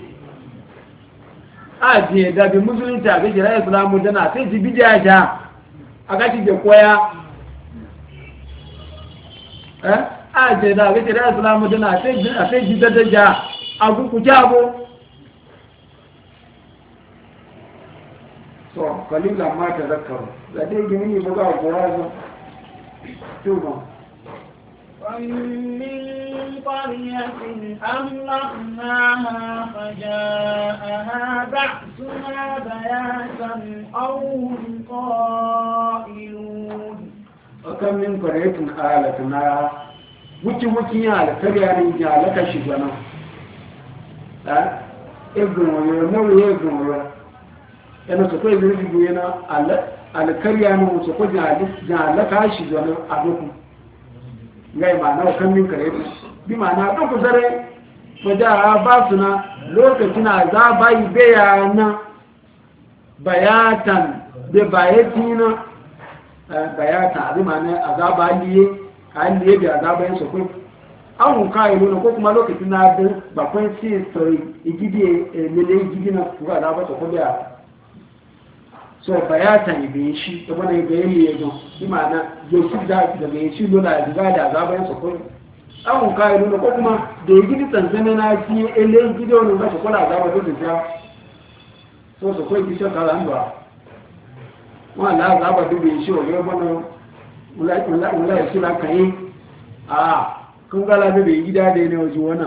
aje da bi musulmi ta ga jira islamu dana sai ji bidiya ja aga ci je koya eh aje da ga jira islamu dana sai sai ji dadaja agu ku jabo so kalila ma ta zakaru da dai gini ba ga gowazo شوفوا ومن قرية أهلكناها فجاءها بأسنا بياتا أو هم قائلون وكم من قرية أهلكناها wuce wuce ya alkarya ne ya alaka shi gana a egun wayo na wuye egun wayo yana su kai zai jigo yana alkarya ne wuce ko ya alaka shi gana a dukkan gai ma na wakan min kare bi ma na duk zare wajen ba su na lokacin za ba yi bayana bayatan da bayatina bayata abin ma na azaba liye an da yabi azaba yin sokoi an hunka yi nuna ko kuma lokacin na da bakwai si story igidi lele igidi na kuka azaba sokoi biya so bayatan ibe shi da wani ga yi yajo bi ma na yosu da daga yi shi lola ya da azaba yin sokoi an hunka yi nuna ko kuma da igidi tsantsani na fi ele igidi wani ga sokoi azaba da ta so sokoi ki shaka landwa wọn là azaba da bai shi wa yau bana wula ya suna kayi a kun gala da bai gida da yana waje wana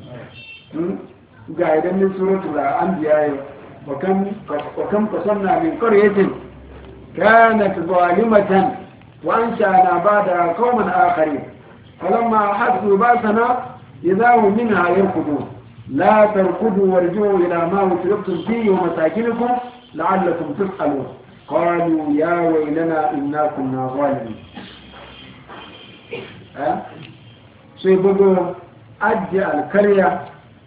ga idan min suratu da an biya yau wakan fasanna min qaryatin kanat zalimatan wa ansha'na ba'da qauman akharin falamma hasu basana idha hum minha yarkudun la tarkudu warji'u ila ma utriftum fihi wa masakinukum la'allakum tus'alun قالوا يا ويلنا إنا كنا ظالمين ها sai bugu ajiye alkarya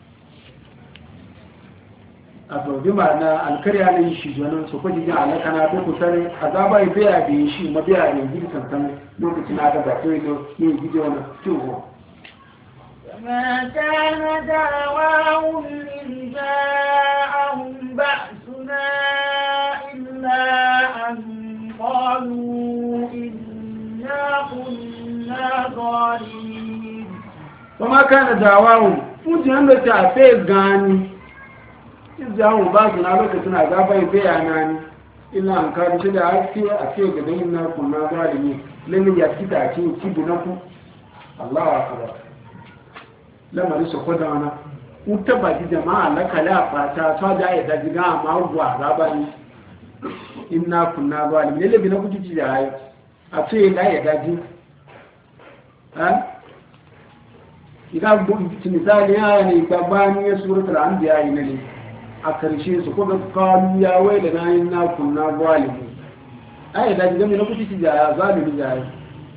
a taubi ma'ana alkarya ne shi zonin su kwaji jin alakana ta kusare a zaba ya biya da yi shi mabiya ne gidi kankan lokacin na gaba to yi yin gidi wani tuho ما كان دعواهم إذ جاءهم بأسنا إلا أن قالوا إنا كنا ظالمين وما كان دعواهم فوجئن بتعفيه غاني إذ جاءهم بأسنا لوكتنا عذابا يبيعناني إلا أن قالوا شده أكي أكي قدينا كنا ظالمين لن يكيد أكي تبنكم الله أكبر lamarin su kwada wana in taba ji jama'a na kala fata ta da ya daji ga amma ruwa raba ni inna kunna zalim ne lebi na kuji ji da hayi a ce da ya daji ha idan bu misali ya ne babani ya suratul anbiya ne a karshe su ko ga kalu ya waila na inna kunna zalim ai daji ga me na kuji ji da zalimi da hayi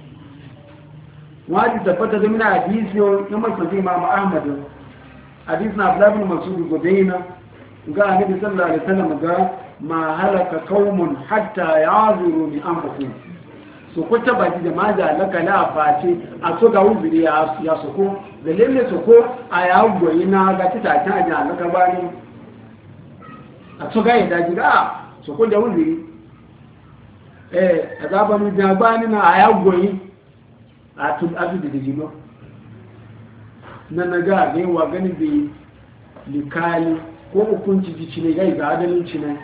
wadi tabbata da mina hadisi na masjid Imam Ahmad hadisi na Abdullah ibn Mas'ud gobeina ga Annabi sallallahu alaihi wasallam ga ma halaka qaumun hatta ya'zuru min anfusihim so ko tabbati da ma da laka la fati a so ga uzuri ya ya soko da lalle soko a ya goyi na ga tita ta ja laka bani a so ga yadda jiga soko da uzuri eh azaban da bani na a ya goyi a tun abu da jino na naga ne wa ganin bai likali ko hukunci jici ne gai ga adalinci ne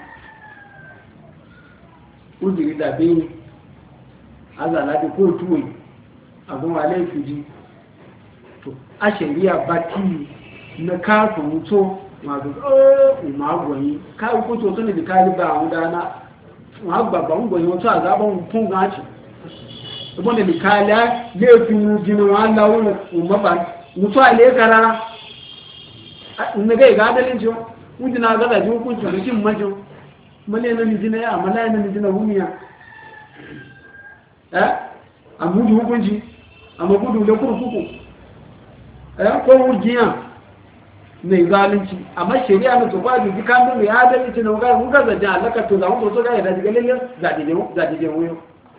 uzuri da bai azala da ko tuwai abin wa laifi ji to a shari'a bati na kafin mutu masu ɗo'o magwani ka hukunci wasu ne likali ba a wudana ma babban gwani wasu a zaben hukun gaci ibon da likala laifin jinin wala wani umarban mutu a lekara na gai ga adalin jiyo wuji na gada ji hukunci da shi majo male na mijina ya amala na mijina humiya eh a muji hukunci a magudu da kurkuku eh ko wujiya mai zalunci amma shari'a na tuba da ji kan da ya adalci na ga mun ga zaje alaka to za mu to ga da diga lalle zaje je zaje je wuyo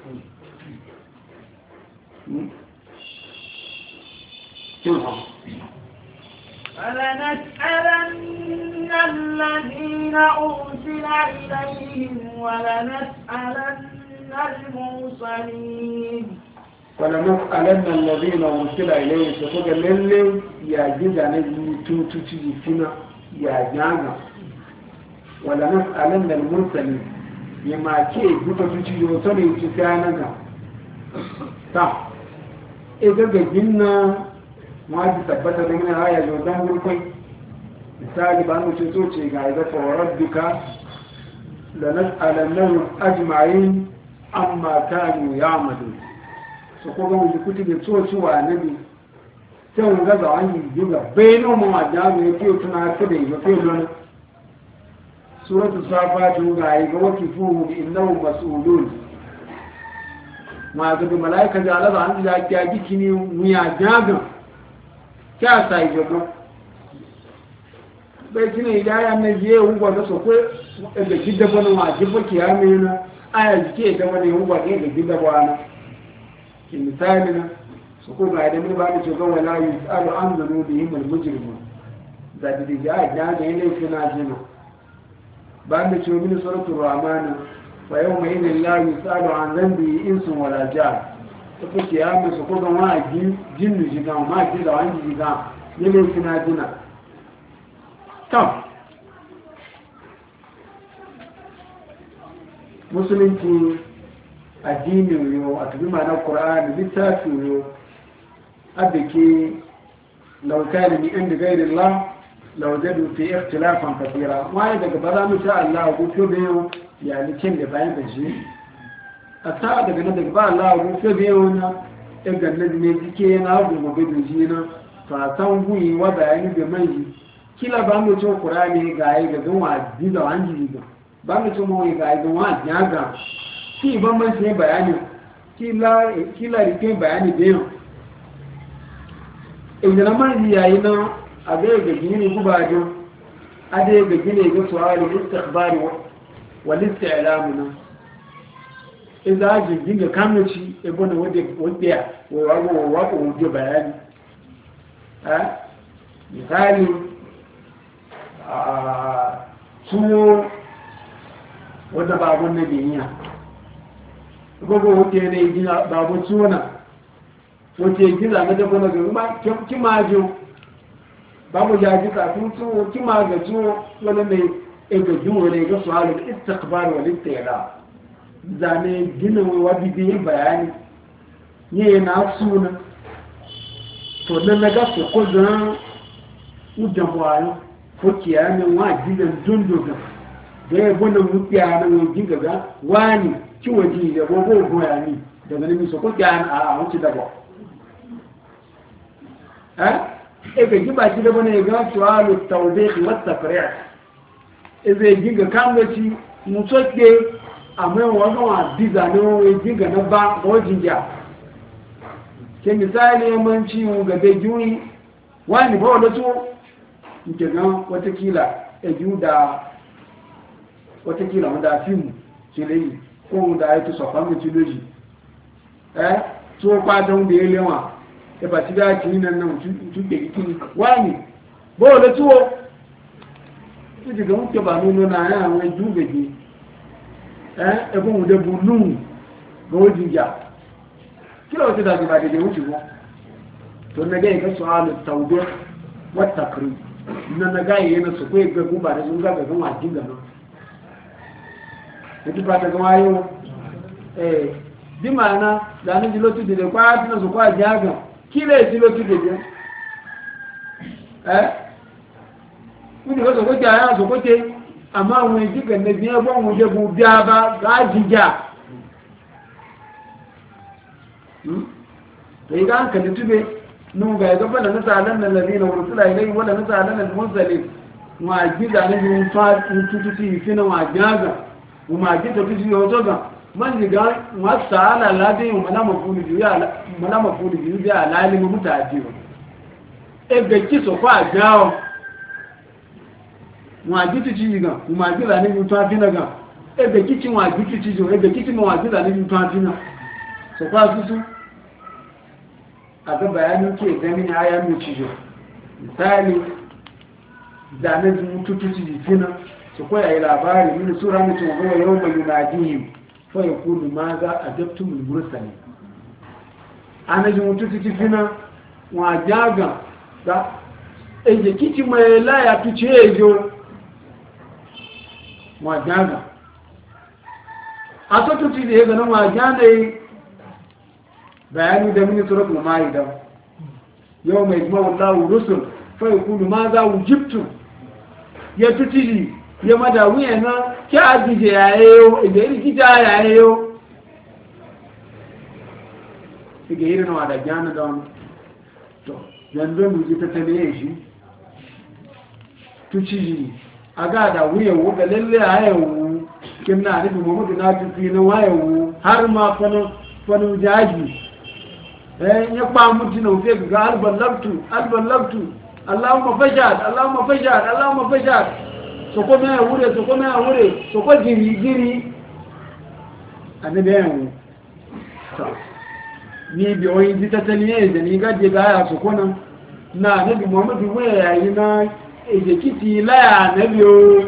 فلنسألن الذين أرسل إليهم ولنسألن المرسلين ولنسألن الذين أرسل إليهم فقال للي يا جزا نجي توتي فينا يا جانا ولنسألن المرسلين يما كي بطا توتي يوصلي تسانك ta e gaggagin na waji tabbata da mina haya yau don gurkwai misali ba mu ce ce ga ya zafa wa rabbika da nas'alannan ajma'in amma kanu ya'malu so ko ga mu kuti da tsoci wa nabi sai mun ga zawan yi juga bainu mu ma da mu yake tuna ta da yi ke lona suratu safat ga yi ga wakifu innahu mas'ulun ma ga da malaika da Allah an da ya gikini mu ya jaga kya sai jogo bai kine idaya na je ungwa da so ko da gidda bana ma jibo kiyame na aya jike da wani ungwa da gidda bana misali na su ko ga da mun ba da cewa wala yusalu an dhunubihim al-mujrimun da da ya da da ne suna jina ba da cewa min suratul rahman fa yawma idhin la yusalu an dhanbi insun wala jan to ko kiyama su ko ga wa jin jinnu jiga ma ji da wani jiga ne ne suna jina to musulunci addini yo a tabi ma'anar ƙura'an littafi yo abike laukari ni inda gairin la laujadu fi ikhtilafan kafira wani daga ba za mu sha Allah ko fiye da yau ya likin da bayan da shi a ta daga nan daga ba Allah ko fiye da yau na ɗan gannan ne jike yana gobe da shi na fatan guyi wa bayani da mai kila ba mu ce ƙura'ani ga yi ga ganwa jiza wani jiza ba mu ce mawai ga yi ganwa jaga ki bambancin bayani kila rike bayani da yau inda na mani yayi nan a ga ga gini guba jo a da ga gini ga su'ali istikhbari wa isti'lam nan idan ji dinga kamaci e bona wode wodiya wa wa wa ko wode bayani ha misali a su wanda babun nabiya gogo wote ne gina babu suna wote gina na da gona ga ki majo babu ya ji ka tun su ki maga su wala mai e ga juwo ne ga su'al istiqbal wal istila zane gina wa bibi bayani ne na suna to nan na ga su ko dan ujan wayo ko kiyanin wa gidan dunduga da ya gona mutiya na wajin ga wani kiwo ji da gogo goya ni daga nan so ko kyan a wuce da ba eh e ga giba ji da bane ga su'alu tawdih wa tafri' e be ginga kangaci mu soke amma wa ga wa dizane we ginga na ba ko jinja ke misali man ci mu ga be juni wani ba wala to nke ga wata kila e juda wata kila wanda fimu kile ohun da ayé tó sọ̀fà mẹ́tí lójì ẹ́ tó pàdán bí ilé wọn ẹbà tí bá kìí náà náà tún gbègbè kí ní wá ní bóòlù tí ó tí ti gẹ̀mú kẹba nínú náà ẹ̀ àwọn ẹjú gbègbè ẹ́ ẹgbùn òun dẹ̀bù lóhùn lówó jíjà kí lọ́wọ́ ti dàgbà dèdè ó ti wọ́n tó nẹgẹ́ ìkẹ́ sọ àlù tàwùdẹ́ wọ́tàkiri nanaga yìí na sọ pé ẹgbẹ̀gún bàdẹ́ tó ń gbàgbẹ̀gún wà jíga náà ẹ̀tí pàtàkì kan wáyé wọn ẹ̀ bí màá ná lànà jí ló tún dèdè pàá tí náà sọ pàá jẹ́ àgàn kí lè sí ló tún dèdè ẹ́ wọ́n ni lọ́sọ̀ kókè àyà sọ kókè àmọ́ àwọn èjì kẹ̀lẹ́ bí ẹgbọ́n òun jẹ́ bú bí a bá gáàjìjà èyí ká ń kẹ̀lẹ́ túbẹ̀ nù ga ẹ̀gọ́ fẹ́ lẹ́nà sáà lẹ́nà lẹ́nà ìlú òrùsílà ilé ìwọ́ lẹ́nà sáà lẹ́nà mọ́sẹ̀lẹ̀ wọn àjíjà níbi ń tútù sí ìfínà wọn àjẹ́ àgàn wọn àjẹ́ tó fi sí ọjọ́ gan man diga wọn sàálà ládé wọn mọ́lámọ̀ fún ìbí bí àlàálẹ́ mọ́ mútà àjí wọn ẹgbẹ̀ kí sọ̀kọ́ àjá ọ wọn àjí títí yìí gan wọn àjí là níbi tó àfínà gan ẹgbẹ̀ kí tí wọn àjí títí jù ẹgbẹ̀ kí tí wọn àjí là níbi tó àfínà sọ̀kọ́ àtútù àgbẹ̀bàyá ní kí ẹ̀gbẹ́mí ni àyà mú tìjọ misali zane mutu títí fínà sọ̀kọ́ yà labari mini sura mutum wọ́n yau mai yunadihim faya kulu ma za a daftun mulmursali ana ji mutu títí fínà wọn àjága ga èyí kìtì mai láyà tuci èjò wọn àjága a tó tuci da ya gana wọn àjága bayani da min suratul maida yawma yajma'u Allahu rusul fa yaqulu ma za wujibtum ya tutiji ya madawiya na ki ajije yayo idan kita yayo ga irin wa da jana da wani to yanzu mu ji ta tare shi tuci a ga da wuyan wuga lalle a yawu kin na nufi Muhammadu na tufi na wayawu har ma fano fano jaji eh ya ba mutu na wuce ga alban labtu alban labtu Allahumma fashad Allahumma fashad Allahumma fashad so ko me wure so ko me wure so ko giri giri annabi yawu to ni bi oyin ji tattaliye da ni gaje ga ya su kuna na nabi Muhammadu waya yayi na ejekiti laya nabi o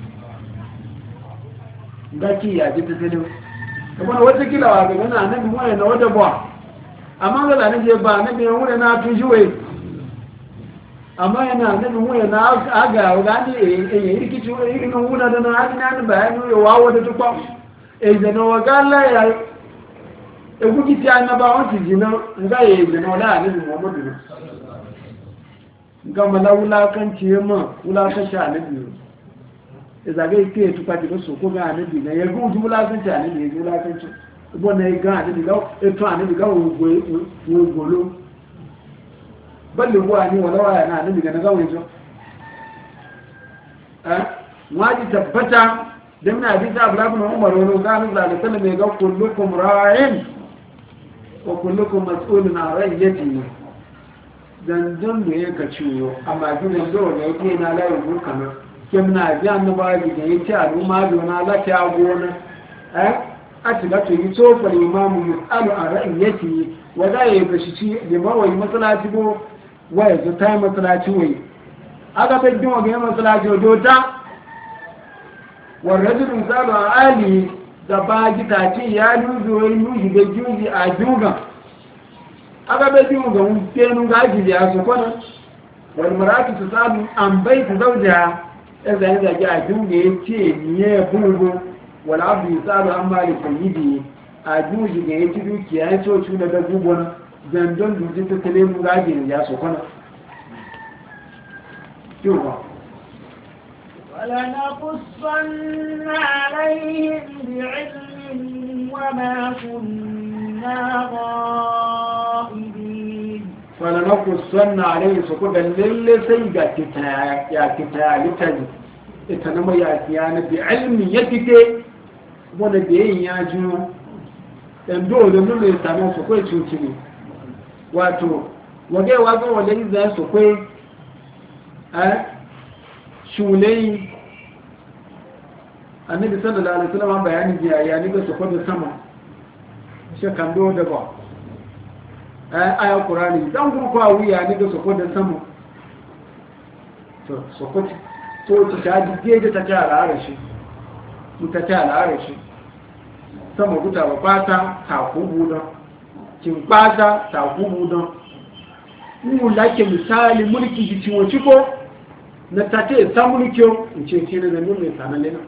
gaki ya ji tattaliye kuma wata kila wa ga na nabi waya na wada ba amma ga nabi ba nabi waya na tujuwe amma yana nabi waya na aga ga ni eh rikici irin wuna da na hadina ni bayani ya wawo da tukwa eh da no ga laya egugi ti annaba won ti jina nga ye jina la ni Muhammadu nga mala wula kan ci ma wula ka sha nabi iza ga ke tu pati ko so ko ga nabi na ye gugu wula kan sha nabi ye wula kan ci bo na ga nabi ga e to nabi ga wo go wo golo balle wa ni wala wa na nabi ga na ga wo jo eh waji tabbata dan na bi ta Abdullah ibn Umar wa ga nabi sallallahu alaihi wasallam ga kullukum ra'in wa kullukum mas'ulun an ra'iyatihi dan don da yake ciwo amma gidan do ne yake na lawo burkana kemna ji annabawi da yake al'umma da na lafiya gona eh a ci ga to yi to fa imamu yus'alu an ra'iyatihi wa da ya bashi ci da mawai masallaci bo wa ya ta masallaci wai aka bai jin wa ga masallaci do ta wa rajulun salu ali da ba gita ce ya luzo wani nuji da juji a juga aka bai ji ga wutenu ga ajiye a su kwanan wani maratu su samu an bai su zauja ya zai zage a juga ya ce niye ya bugu wani abu ya samu an mali sayidi a juji ga ya ci dukiya ya coci da dabbobin zandon duji ta tale mu ga ajiye ya su kwanan ولنقصن عليهم بعلم وما كنا غائبين فلنقصن عليهم سكوبا للي سيجا كتايا يا كتايا لتجي اتنمو يا كيانا بعلم يكتي وانا بيين يا جنو يندو لنو يتنمو سكوي تشوتني واتو وجه واتو ولي ذا سكوي ها shulai annabi sallallahu alaihi wasallam bayani jiya ya ni ga su kwado sama shi kan do da ba eh ayan qur'ani dan ku kwa wuya ni ga su kwado sama to so ko to ta ji je ta ta al'ara shi mu ta ta al'ara shi sama guta ba fata ta kubu don kin fata ta kubu don mu lake misali mulki ji ciwo ciko na tate samun kyau in ce ce na zanen mai tsananne na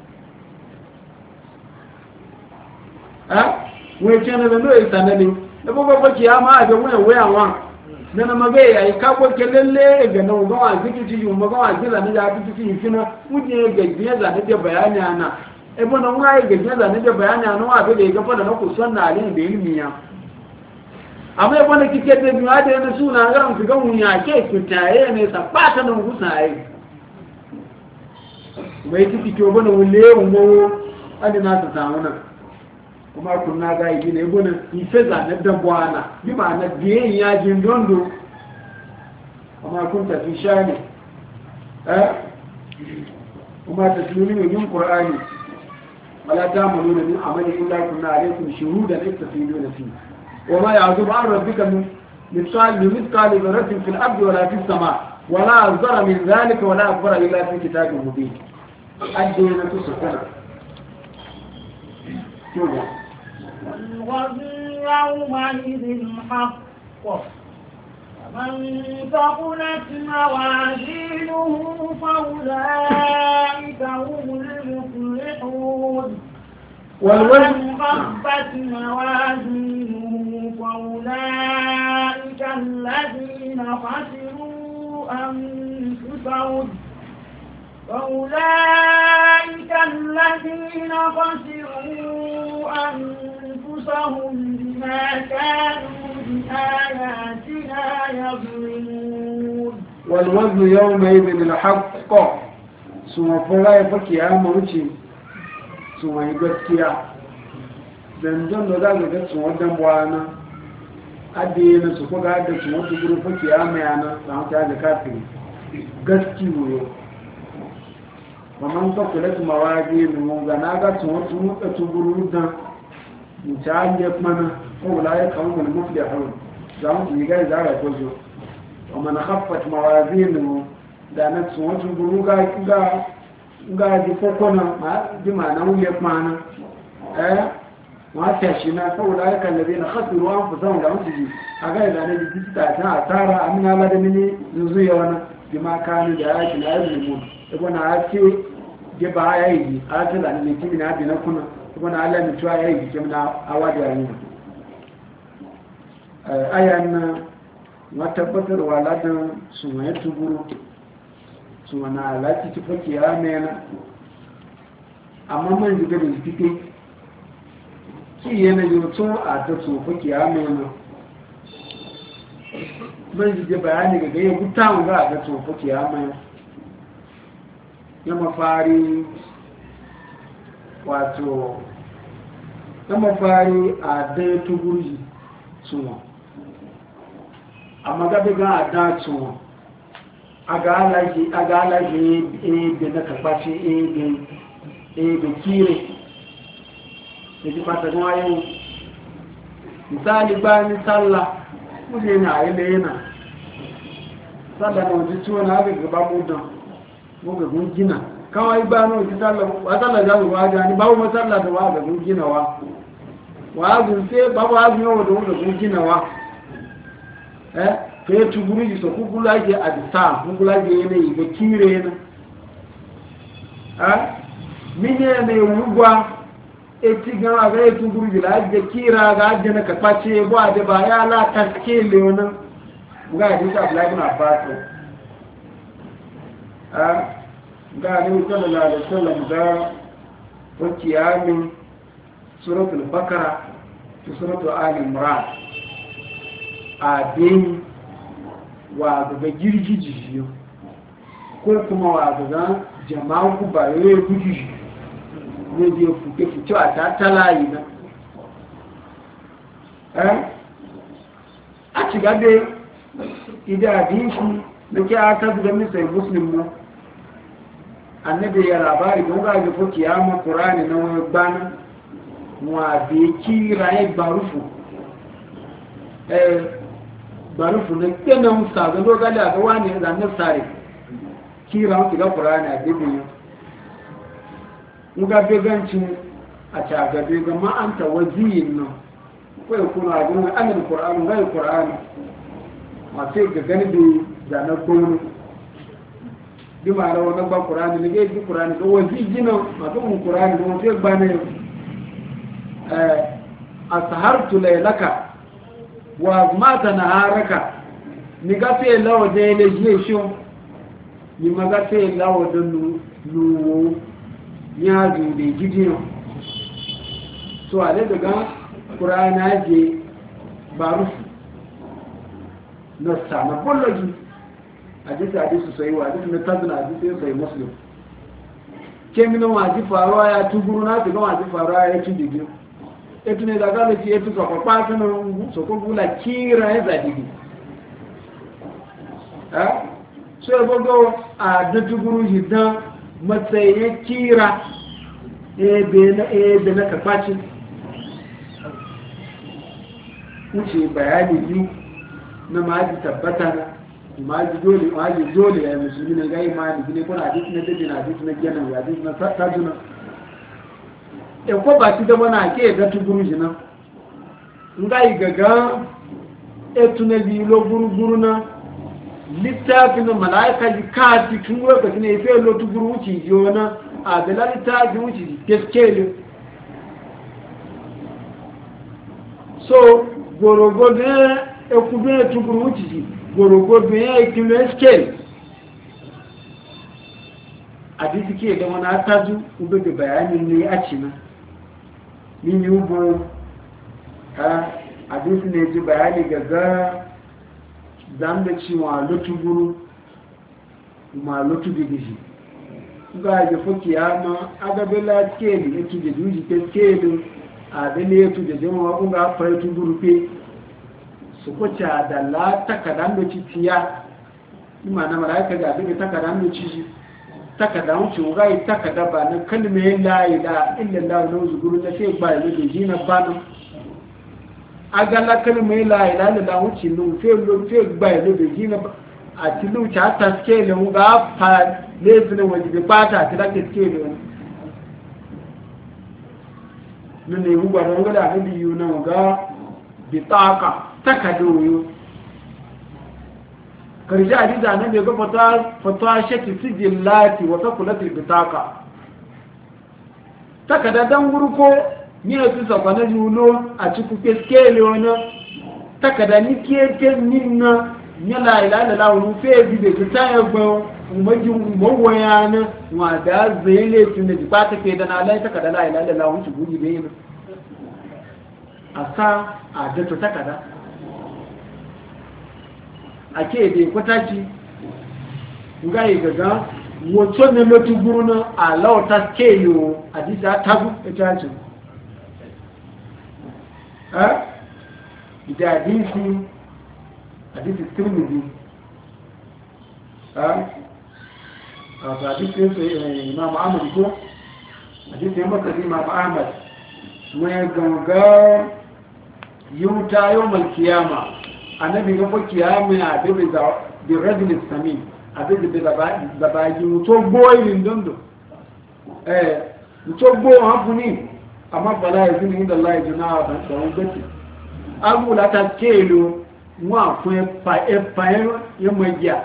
ha wai ce na zanen mai tsananne da kuma baki ya ma a ga wuyan wuyawa na na magai ya yi kakon ke lalle ga na ugawa ziki ci yi magawa zila na ya fi ci yi fina muje ga biya zane da bayani ana ebe na nwa yi ga biya zane da bayani ana wa da ya gafa da na kusan na alin da ilmiya amma ya kwana kike da biyu da yana suna ran su ga wuya ke kitaye ne ta fata nan gusaye bai tiki to bana wulle mu ani na ta samu nan kuma kunna ga yi ne gona ife za na dan bwana bi ma na biye ya jin dondo amma kun ta fi shani eh kuma ta tuni min qur'ani wala ta'maluna min amali illa kunna alaykum shuhudan istafiduna fi وما يعزب عن ربك من مثقال بمثقال ذرة في الأرض ولا في السماء ولا أصغر من ذلك ولا أكبر إلا في كتاب مبين الدين تسكن والوزن يومئذ حق ومن ثقلت موازينه فأولئك هم المفلحون ومن خفت موازينه فأولئك فأولئك الذين خسروا أنفسهم فأولئك الذين خسروا أنفسهم بما كانوا بآياتنا يظلمون والوزن يومئذ الحق ثم فلا فكيا مرشي ثم يغسكيا zanzan da za ga su wadan bwana adina su ko ga da su wata guru fakiya mai ana san ta da kafin gaski wuyo wannan ka kula su mawaji mu ga na ga su wata muka tuguru dan mutalle mana ko la ya kawo mun muflihun za mu yi ga zara ko zo amma na khaffat mawazinu da na su wata guru ga ga ga di kokona ma di ma na wuye mana eh ma ta shi na saboda haka lalle na khasiru an fusan da mutu a ga da ne ji ta ta tara amina la da mini zuzuya wana bi ma kanu da yaki na yi mu ko na ake ge ba yayi a ta da ne kimi na bi na kuna ko na Allah ne tuwa yayi kimi na awadi yayi ayan na tabbatar wala da su mai tuguru su na lati tufaki ya mena amma man ji da fike ki yana yoto a ta tsofa kiyama yana man jije bayani ga gaya gutan ga a ta tsofa kiyama yana ya mafari wato ya mafari a daya tugurji suna amma gabi ga a da suna a ga alaje ebe na karbashi ebe kire èdè pàtàkì wáyé wọn ìsáàlì gbá ní sálà ó lè ní àílẹ̀ yìí náà sálà náà ti tí wọ́n náà gẹ̀gẹ̀ bá mú dán mú gẹ̀gẹ̀ jìnà káwọn igbá náà ti sálà wà jáwò wá já ní báwọn mọ́ sálà tó wà gẹ̀gẹ̀ jìnà wá wà á gùn sí báwọn á gùn yóò dán gẹ̀gẹ̀ jìnà wá ẹ́ fẹ́ tuguru yìí sọ kúkúrú lájẹ àdìsá kúkúrú lájẹ yẹn náà ìgbẹ́ kíire yẹn náà mí ní ẹ̀ ní ìwúgbà eti gan aga etu guru bila je kira ga je na ka pace bo ade ba ya la taske leona ga di sa black na bato a ga ni sallallahu alaihi wasallam ga wacce amin suratul bakara to suratul ali imran a bin wa ga girgiji ko kuma wa ga jama'a ku ba yoyi guji ne je fuke fito a tattalayi na eh a ci gabe idan hadisi da ke aka da misai muslim mu annabi ya labari don ga ga fuki ya mu qur'ani na wani bana wa be kira ya barufu eh barufu ne kenan sa ga do ga da wani da nan sare kira ki ga qur'ani a bibin muga begancin a cagabe ga ma'anta waziyin nan kawai kuna abin amin ƙura'an gai ƙura'an masu ga gani da zanen gonu bi ma rawa na ba ƙura'an da gai bi ƙura'an ga waziyin nan masu mun ƙura'an da masu ba na yau a sahartu lailaka wa mata na haraka ni gafe lawa da ya lejiye shi ni ma gafe lawa da nuwo ya zo da gidiyan so a da daga ƙurana je barufu na sama ƙwallaji a jisa a jisu sai wa jisu na tazina a jisu sai muslim ke mina waji faruwa ya tuguru na shiga waji faruwa ya ci digi etu ne daga da ci etu sakwakwa sanar sakwakula kira ya zadigi so ya bugo a da tuguru hidan matsayin kira ebe na karfacin wuce bayani biyu na ma'aji tabbata na ma'aji dole ma'aji dole ya musulmi na gai ma'aji gine kuna hadisi na daji na hadisi na gyanan ya hadisi na tajuna e ko ba ti da wana ke ga tuguru jina ngai gaga etu na bi lo guru na littafin malaika ji kati tun lokacin ne fe lo tuguru wuce jona a da littafin wuce gaskele so gorogodo ekube tukuru uchi gorogodo ekile scale hadisi ke da wani atazu ube da bayanin ne a cina min yi ubo a hadisi ne ji bayani gaga zan da cewa lotu guru ma lotu bigiji ga da fuki ama agabela scale etu da duji ke scale a dane etu da jama'a kun ga fa etu guru pe su kwace da la takadan da ciciya ima na malaika ga da takadan da cici takada wucin gai takada ba na kalmar la ila illa Allah na zuguru na sai ba ne da jina ba nan agala kalmar la ila illa wucin nun sai lo sai ba ne da jina a tilu ta ta skele mu ga fa lezin wajibi ba ta ta da skele wani nun ne mu ba ran ga da nabi yuna ga bitaka takadu yo karshe hadisa nan bai ga fata fata shaki sijin lati wa takulatul bitaka takada dan gurko ni ne su sakwana julo a cikin keskele wani takada ni keke ninna ni la ila ila la wani fe bi da ta ya gbo umajin mawaya na wa da zele tun da ba ta ke da na lai takada la ila ila la wani guji bai ne asa a da to takada ake da kwataci ngai gaga wato ne lotu guruna a lauta keyo hadisa tagu ita ce ha da hadisi hadisi tirmidhi ha a hadisi sai Imam Ahmad ko hadisi ya maka Imam Ahmad mai ganga yuta yawmal qiyamah annabi ga foki ya mai abin da bi rajul sami abin da da ba yi to boyin dondo eh to bo hafuni amma bala ya zini inda Allah ya juna ba da wani abu la ta kelo wa fun pa e pa ya magia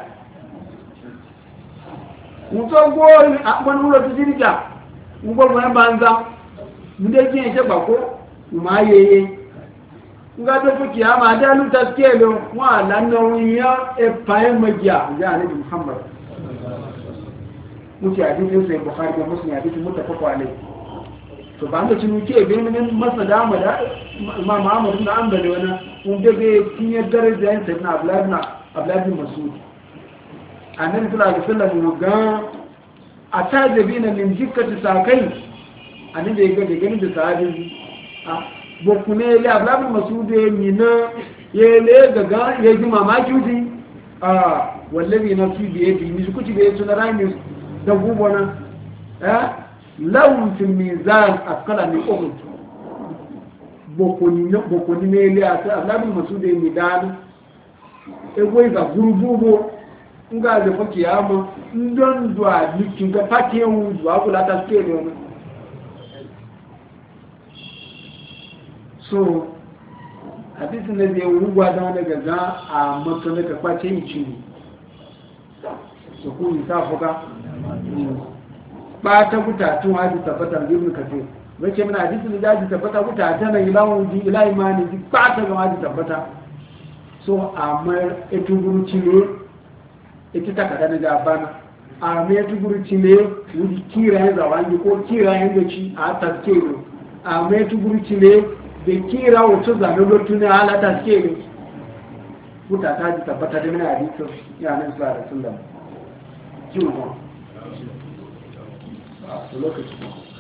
to bo abon ulo to dirija ngo mo banza mde ji je bako ma yeye nga to fuki ama da lu taskelo wa lanno ya e pae magia ya nabi Muhammad muti hadisi sai Bukhari da Muslim hadisi muttafaq alayhi to ba da cinu ke bin min masada amada Imam Ahmad ibn Hanbal wana mun da be tinye daraja yin sayyidina Abdullah ibn Abdullah ibn Mas'ud annabi sallallahu alaihi wasallam ga atajabina min jikkati sakai annabi ga da ganin da sahabi bokune ile ablabi masude mina yele gaga yaji mamaki uji ah wallahi nafsi bi yadi mi kuti be tuna rami da gubona eh law fil mizan akala ni uhud bokoni bokoni ne ile asa ablabi masude mi dan egwe ga gurububo nga de foki ama ndon dwa nikinga pake wu dwa kula ta skele ona so hadisi na zai wugwa da wani gaza a matsalar ka kwace yi ci so ku yi sa fuka ba ta gutatun hadisi tabbatar ibn kafir wace mana hadisi da daji tabbata gutata na ilawun ji ila imani ji ba ta ga hadisi tabbata so amma etu guruci ne ita ta kada na gabana amma etu guruci ne wuri kira yanzu wani ko kira yanzu ci a taskero amma etu guruci ne da kira wato zane lotu ne halata suke ne wuta ta ji tabbata da mina hadisun yanar zuwa da sun damu kiwo ba a lokaci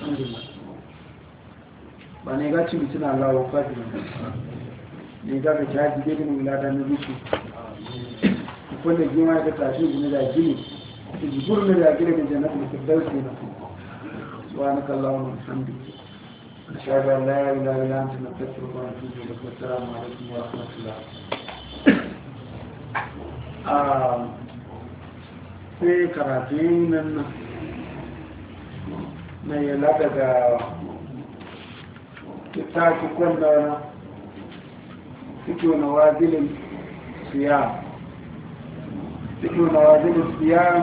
ba ne ga ci bitin allawa fadi ne ga ga caji gudun wulada na biki wanda gima ya tashi gini da gini da jigur ne da gini da jannatin da firdausi na subhanaka allahumma wa bihamdika أشهد أن لا إله إلا أنت نستغفرك ونتوب إليك والسلام عليكم ورحمة الله. في كراتين ما يلعب كتاب كنا فكر نوازل الصيام فكر نوازل الصيام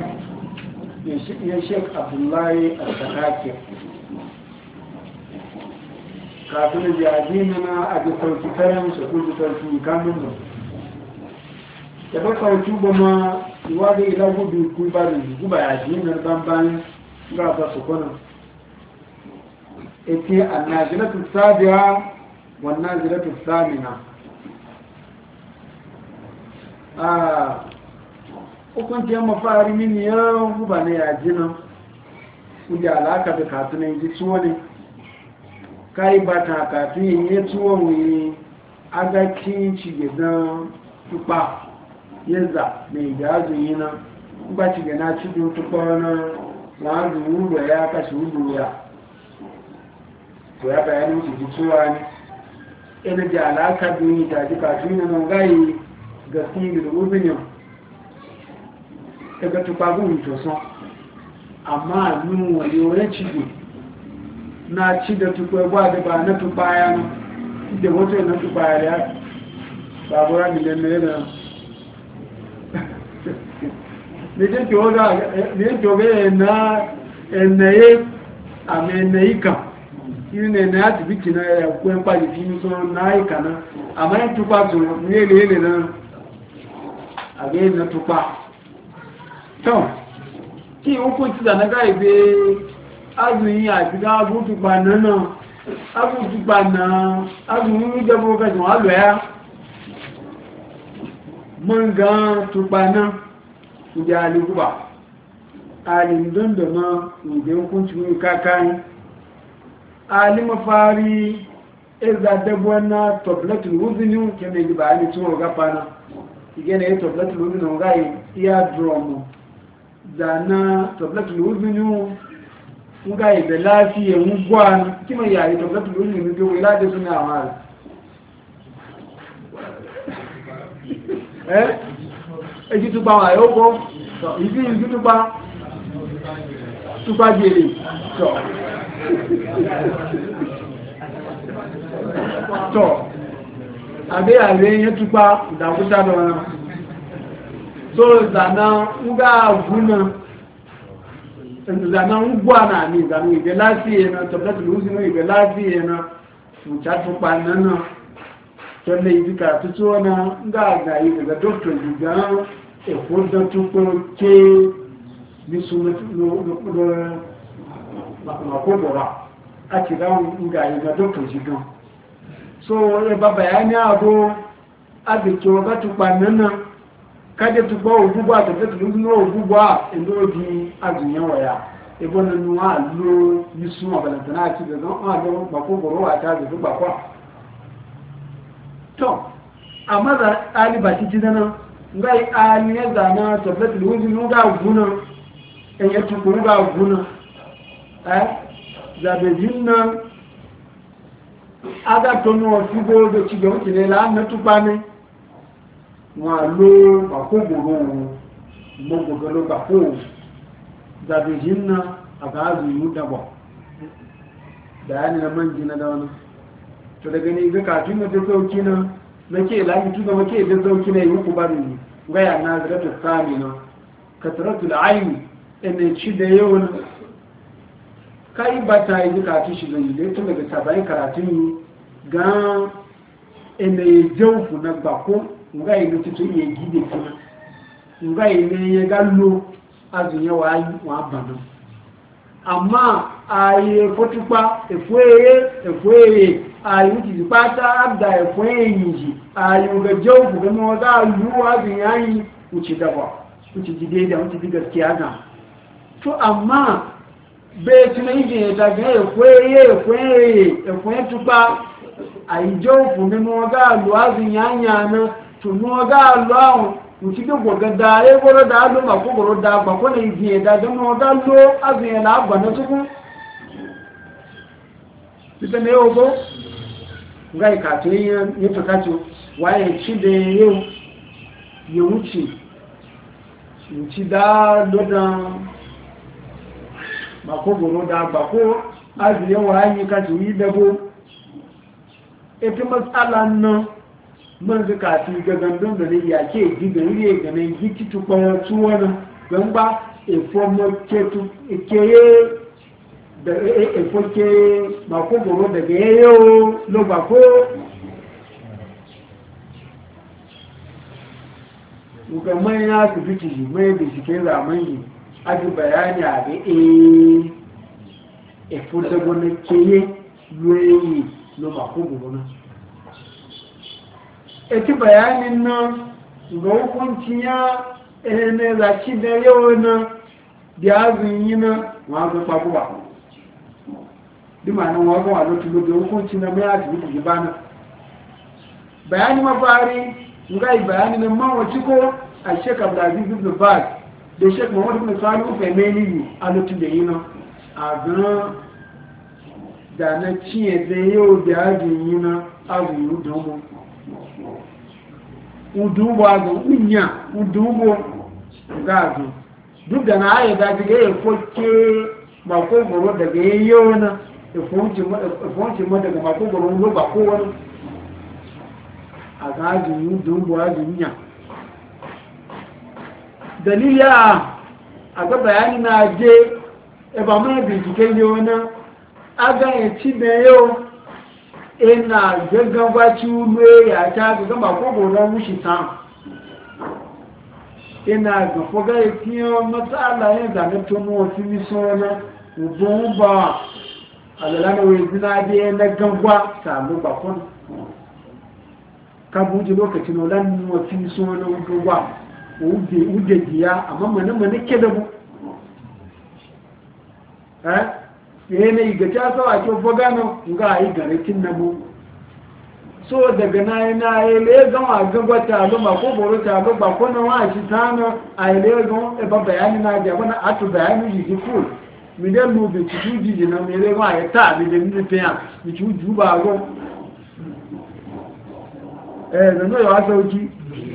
يا شيخ عبد الله السخاكي kafin jihadi na a ga sauki karan su ko sauki kamun mu da ba sauki ba ma iwa da ila gudu ku ba da guba ya ji na banban ga ba su kona ete annazilatu sabi'a wan nazilatu thamina ah hukuncin mafari min ya guba ne ya ji nan kuda alaka da katunan ji tuwo ne kai ba ta kafin ya tuwo wuyi agaki cigidan tupa yeza mai gazu yi nan ba cigana cikin tupa na wani wuro ya kashi wuro ya to ya bayanin su ji tuwa ne ina da alaka duni ta ji kafin na nan gayi ga sinu da rubinin daga tupa gun toson amma nun wani wani cigi na ci da tukwai ba da ba na tupaya da wato na tupaya ya babura miliyan na yana ne je ki oga ne ki oga na enaye a me enayi kan yi ne na ya biki na ya kwen pali fi mi so na yi kana amma yin tupa so ne ele ele na a ga na tupa to ki hukunci da na ga ibe azuyin àti agúntùpa náà agúntùpa náà agúntùpa ní jẹ́bọ́ kẹsàn án lọ ẹ́ mọ́ngán tupa náà ìjẹ́ alìkúbà alìndọ́ndọ̀mọ́ ìjẹ́ hukunci ní kákáyí alimafari ẹzàdẹ́bọ́ náà tọ̀pìlẹ̀tìl wúzínú kẹ́mẹ̀ ìjìbà alì tí wọ́n gápa náà ìgẹ́nà yẹ́ tọ̀pìlẹ̀tìl wúzínú gáyì iya drọmù zàná tọ̀pìlẹ̀tìl wúzínú nga ibe lafiya ngwana kima yayi to gatu lulu ni do ilade suna amara eh eji tu ba wa yoko so ibi ibi tu ba tu ba jeri so so abe ale yen tu ba da kuta do na so zana nga guna zana ugwa na ni zana ibe lafiya na tabbata luzi no ibe lafiya na mutatu panana to le idika tuto na nga ga yi daga doctor diga e fodo tuko ke bisu no no ma ko bora a ti ga nga yi daga doctor diga so e baba ya ni ado abi to ga tu panana kaje tukwa ogugbo atọ̀fẹ́tù ló ní ogugbo à ìlóòdí agbìyànwọ̀ ya ìbọn nínú wà ló ní súnmọ̀ bẹ̀lẹ̀tẹ̀ náà ti bẹ̀rẹ̀ wọ́n àjọ pàkókòrò àti àjẹ̀fẹ́ pàpọ̀ tọ́ àmọ́dà alìbà títí dáná ngbá alìyẹ́zà náà tọ̀fẹ́tù ló ní nígbà gúnà ẹ̀yẹ tukù nígbà gúnà ẹ́ zàbẹ̀jì náà agatọ́nù ọ̀fígbó bẹ̀ wọn ló pàkógbòrò gbogbo ló pàkó zàbèjì ńnà àgáàzù ìlú dàbọ̀ bayani na manji na da wani to daga ne ga kafin da sauki na nake lafi tuba make da sauki na yi ku bari ne gaya na zaratu sami na kasratul ayn ene ci da yawan kai ba ta yi kafin shi zai da tun daga sabai karatun ga ene jawfu na bako nga yi lótí tó yẹ gídé fún nga yi ní ẹyẹ gá ló azùnyẹ wà bàná àmá ààyè fọ́túpá ẹ̀fọ́ ẹyẹ ẹ̀fọ́ ẹyẹ ààyè òtìsí pátá àgbà ẹ̀fọ́ ẹyìn yìí ààyè ògẹ̀jẹ́ òkùnkẹ́ mọ́ ọgá lú azùnyẹ ayé òtì dàbọ̀ òtì dìde ìdá òtì dìde gaskiya gan tó àmá bẹ́ẹ̀ tí wọ́n yìí ìdàgbẹ́ ẹ̀fọ́ ẹyẹ ẹ̀fọ́ ẹyẹ ẹ̀fọ́ ẹ̀túpá àìjẹ́ òkùnkẹ́ mọ́ ọgá lú azùnyẹ ayé tunu ga Allah mu ci go ga da e goro da do ma ko goro da ba ko ne ji da da no da lo azin na ba na tuku bisa ne ogo ngai ka to yin yi to ka to waye ci de yo yo wuci ci da do da ba ko goro da ba ko azin wa yi ka to yi dabo e fi matsalan nan man zuka fi gagandun da zai yake gigan riye ganin giki tukwayo tuwonu don ba ifommo keye da efoke makogoro daga yayo lo bako mukamman ya su fiti mai bincike zamani ake bayani a ga e efo da gwamnati keye yoyi lo makogoro na eti bayanin nan ga hukunci ya ene zaki da yawa na da azun yi na wazo faguwa dima nan wazo a lokacin da hukunci na mai asibiti gibana bayani mafari nga bayani na mawaci ko a Sheikh Abdulaziz ibn Baz da Sheikh Muhammad ibn Salih Al-Uthaymeen a lokacin da yi na a ga da na ciye da yau da azun yi na azun yi don mu udubo azun unya udubo gazu duk da na ayi da ga ya foke ba ko goro daga yayyo na ifonci ifonci mo daga ma ko goro lo ba ko wani a gazu udubo azun nya dalila a ga bayani na je e ba mu bincike yo na aga e ci da yo ina gaggan gwaci uwe ya ta ga ba ko goro mushi ta ina ga foga ikiyo matsala yin zane tono wasu miso na ubon ba alalana wai zina biya na gangwa samu bakon ka buji lokacin olan wasu miso na gangwa ude jiya amma mana mana ke da bu eh yana igata sawa ke foga na ga yi garakin na bu so daga na yi na yi le gama gagwa talo ma ko boro talo ba ko na wa shi tano a yi le gama e ba bayani na ja bana atu bayani ji ji full mi de lu be ti ju ji na mi le gama ya ta mi de mi pe ya mi ju ju ba go eh no no ya so ji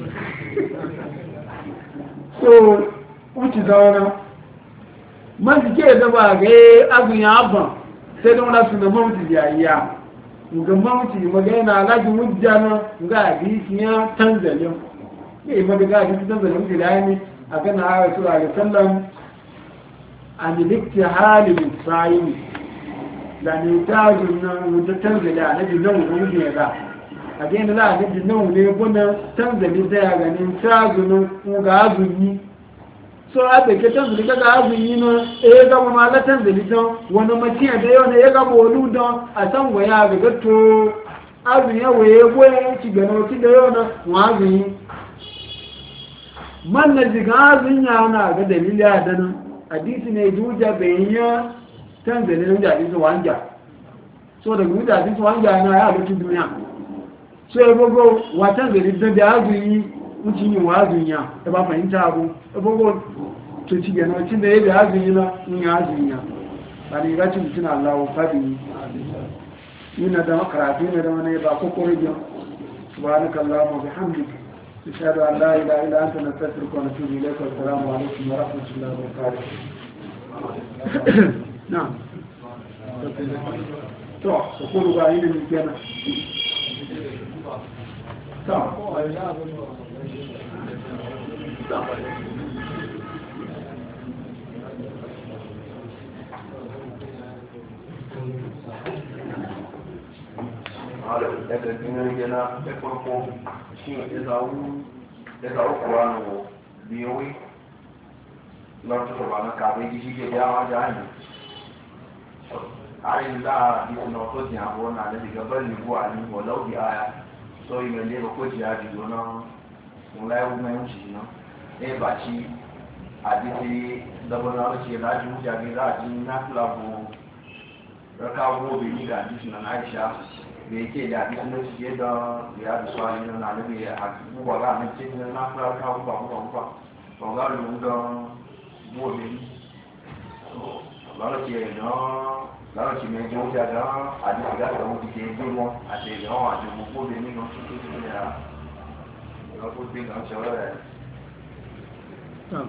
so uti zawana man ji ke da ba ga agun ya ban sai don na su da mawuti ya ya ga mawuci magana alhaji mujjana ga hadisiya tanzania ne ma ga hadisi tanzania da yani akan ayatu sallallahu alaihi wasallam an liktihal min sa'im da ne tajun nan mutan tanzania annabi nan wani ne ga a ga ne annabi nan ne gona tanzania da ya ganin tajun ga azumi so abe ke tanzania ga azumi no e ga ma la tanzania wani maciya da yau ne ya ga bolu don a san waya ga gato azumi ya waye goye ci gano ci da yau na wazumi man na jiga azumi ya na ga dalili a dana hadisi ne juja bayyana tanzania da hadisi wanja so da guda hadisi wanja na ya lutu duniya so ya gogo wa tanzania da azumi mutum yi wazumi ya ba fahimta abu ya gogo to ci gano ci da ya da azumi na in ya azumi ya ba ne ga ci mutum Allah wa fadi ina da karatu ne da wani ba ko korejin subhanaka allahumma bihamdika ashhadu an la ilaha illa anta nastaghfiruka wa natubu ilayka wa assalamu alaykum wa rahmatullahi wa barakatuh na'am to ko ko ga yin ne kenan to daga ginin yana da farko shi ya zaru kuranu biyoyi na tuta ba na kafin gishi ke yawa jihani ayin da biyu na wato jiya ko na da daga bari buwa ni walau bi aya so yi mai leba ko jiya ji zo na mulai wunan yanci na ɗaya ba ci a dite dabo na wace na ji wuja ne za a ji na filago raka gobe ni ga ji na aisha da yake da abin da suke da ya da swani na na nabi a buwa ga nan ce na fara ka buwa buwa buwa to ga lu da gobe so la ce na la ce me jo ja da a di ga da mu ke bi mo a ce ga wa ju ko be ni no su su ya ga ko be ga shawara ya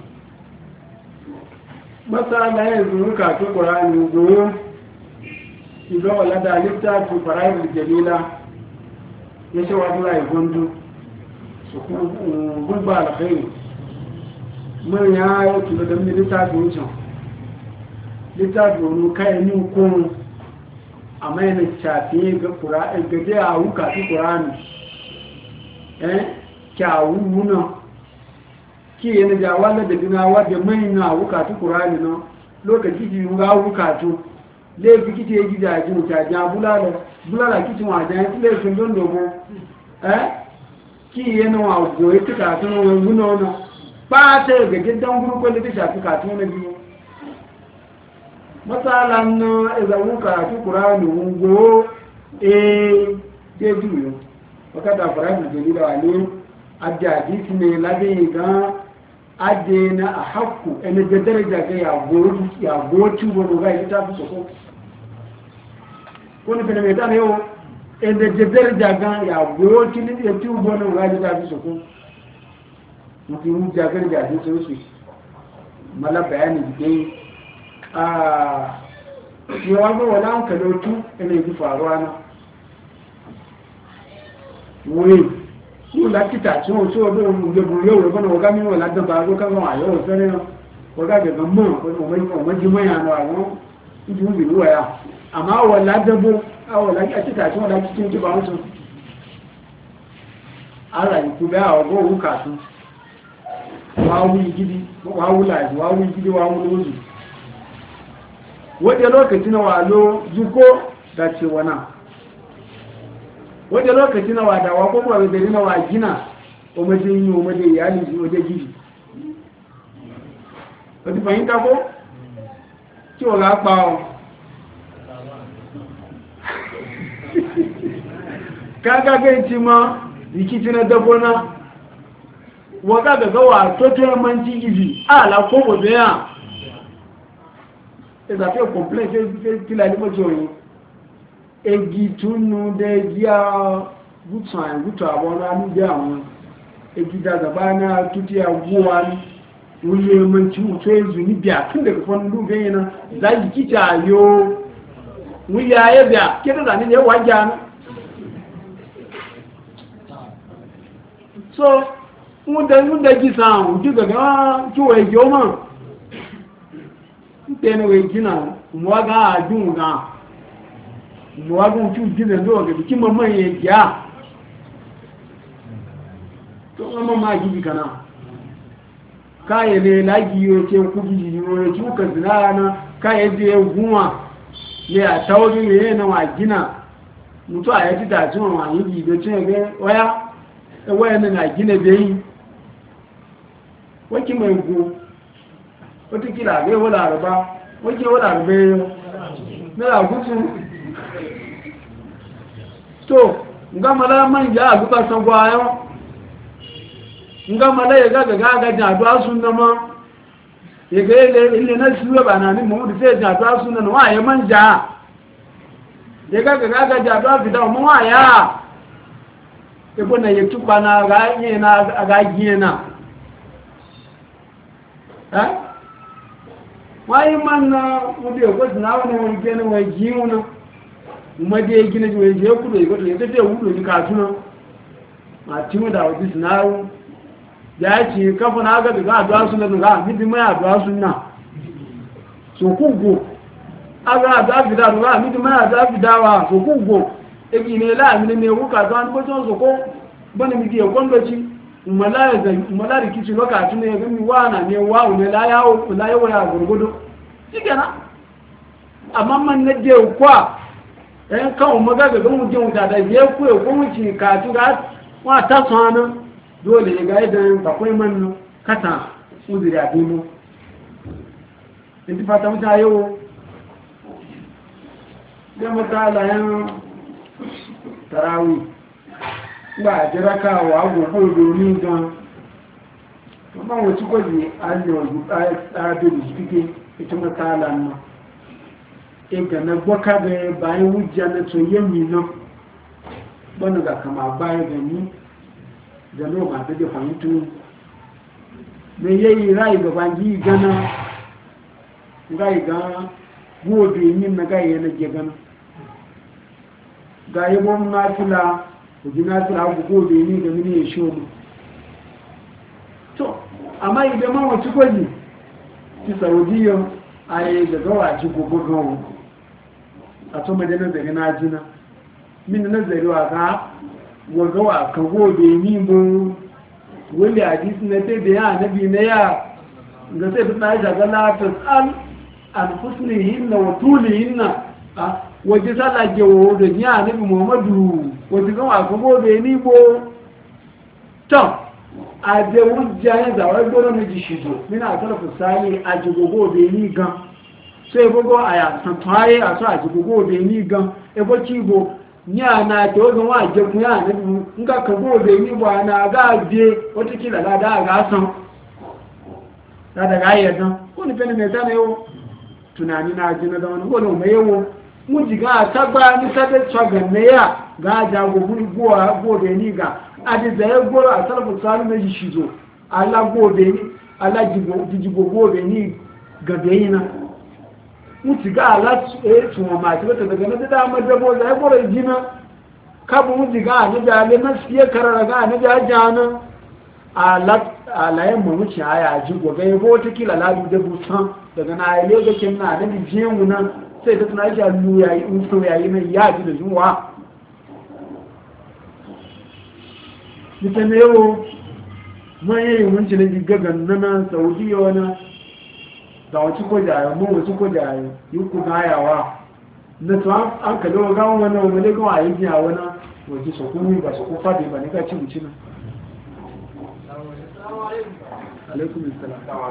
masala yanzu ka ta Qur'ani goyo idan wala da littafi fara'il jalila ya ce wato rai gondo su gulba alkhairi mun ya yi kilo da min littafi wucin littafi wani kayan yin kun a mai na shafi ga ƙura'in gaje a wuka fi ƙura'ani eh kyawu wuna ki yana jawa da dina wadda mai na wuka fi ƙura'ani na lokaci ji ga wuka to laifi kici ya gidaje mutajen bulala bulala kici wajen ya laifin don dogo eh ki yana wa goyi ta katun wani wuna wani ba ta ga gidan gurkun da ta shafi katun na biyu matsalan na izawu karatu ƙurani wungo e je juyo wakata farajin jalila wale ajaji su ne labin ga aje na a hakku ene da daraja ga ya goci wani ga ita fi soko wani fina mai tana yau ene da daraja ga ya goci ne ya tubo wani ga ita fi soko mutum jagar jaji sun su mala bayani dai a yawa ga wala an kalotu ina yi faruwa na wuri ní lákìtà tí wọ́n tó ọdún ìgbẹ̀bùn yóò rẹ̀ bọ́nà ọgá mímọ̀ lágbàbà agbókágbọ́n àyọ́ òfẹ́rẹ́ ọgá gẹ̀gẹ̀ mọ́ ọmọdémọ́ àwọn àwọn ìjú ìlú ẹ̀yà àmá àwọ̀ ládẹ́bó àwọ̀ lákìtà tí wọ́n lákìtà tí wọ́n tó ara ìkú bẹ́ àwọ̀gọ́ òun kàtún wáwú ìgidi wáwú láìsí wáwú ìgidi wáwú lóòzù wọ́n lokaci na walo zuko da ce wana wajen lokaci na wadawa ko kuma bai na wa gina o maje yi o maje iyali o maje gidi o ti fahimta ko tí o la pa o kaga ga ti ma rikici na dabona waka ga gawa to to man ji gidi ala ko bo be ya e da fe complain fe ti la ni mo joyin egi tunu de dia gutsan gutu abona ni je àwọn egi daga bana tuti aguwa ni wuye man ci mutu yanzu ni biya tun daga fon du ganye na zai kita yo wuye ya biya kida da ni ne waja na so mun da mun da gisa mu diga ga ki waye yo ma tene we kina mu ga adun ga muwagun tu gize ndo ga bikin mamman ya ya to amma ma gidi kana kai ne lagi yo ce ku gidi yo ci ka zinana kai je guwa ne a tawdi ne na wa gina mutu a yaji da tun wa yi da ce ga waya e waya ne na gina bai waki mai go wata kila ga wala arba waki wala arba yo na gutu to nga mala man ja guba san gwayo nga mala ya ga ga ga ja do asunna ma ye ga ile ile na suwa bana ni mu de ja do asunna no wa ya man ja ye ga ga ga ja do afida mu wa ya e bona ye tupa na ga ye na ga giye na ha wa yi man na mu de ko na wa ne ge ne wa giyu na umade ya gina jiwe je kudo ya goto ya tafiya wudo ni katuna a timu da wajen sinaru ya ce kafa na aga daga aduwa suna daga midi mai aduwa suna so kugo aga aduwa fida daga midi mai aduwa fidawa so kugo egi ne la amina ne wuka zuwa ni bacon so ko bane midi ya kwandoci umala rikici lokacin ne ya gami wana ne wawo ne la yawo ya gurgudu shi gana amma man na je kwa ɗayan kawo magaga ga mutum wuta da biya kuwa ko wuce ka tura wa ta tsana dole ya ga idan bakwai man kata uzuri a dino in ti fata wuta yau ya mata layan tarawi ba a jira kawo agogo domin gan amma wacce gwaji an yi wa tsado da shi ita mata layan ga na gwaka ga bayan wujja na tsoyen minan wani ga kama bayan gani da noma da da fahimtu mai yayi rai gaban yi gana rai ga gobe yin na gaya na ge gana ga yi bon na fila kuji na fila ku gobe ni da mini ya shomu to amma idan ma wacce kwaji ti saudiya ai da gawa ji gogo gawo a to madana da na jina min nazari wa ga wa gawa kan gobe ni bo wani hadisi na sai da ya annabi na ya ga sai da ya ga la tasal an husnihinna wa tulihinna a waje sallah ke wo da ya annabi Muhammadu waje gawa kan gobe ni bo to a da wujja ya zawar goro miji shizo mina tarfu sani a jigogo be ni gan sai gogo aya san taye a so a jigogo be ni gan e bo kibo nya na to gan wa je kun ya ne nga ka go be ni ba na ga je wata kila da da ga san da da ga yadda ko ni pene me ta ne yo tunani na jina da wani ko me yo mu jiga tagba ni sabe tsaga ne ya ga ja go buri go go be ni ga adi zai goro a sarrafa tsari na shi zo ala gobe ni ala jijigo gobe ni gabe yi na mutu ga ala tuwa mati wata daga na dama dabo zai goro jina kabu mutu ga na jale na siya karara ga na jajana ala yin mamuci haya ji gobe ya bota kila lalu dabo san daga na ya lega kem na na bijiyan wuna sai ta tuna shi alu yayi unso yayi na yaji da zuwa nita ne yau manyan yawanci na gigagan nana saudiya wani da wasu kwajayen mun wasu kwajayen yi ku gayawa na tuwa an kalli wa gawon wani wani gawa a yi jiya wani waje su kuma ba su kufa da ba ne ka ci wuce na alaikum islam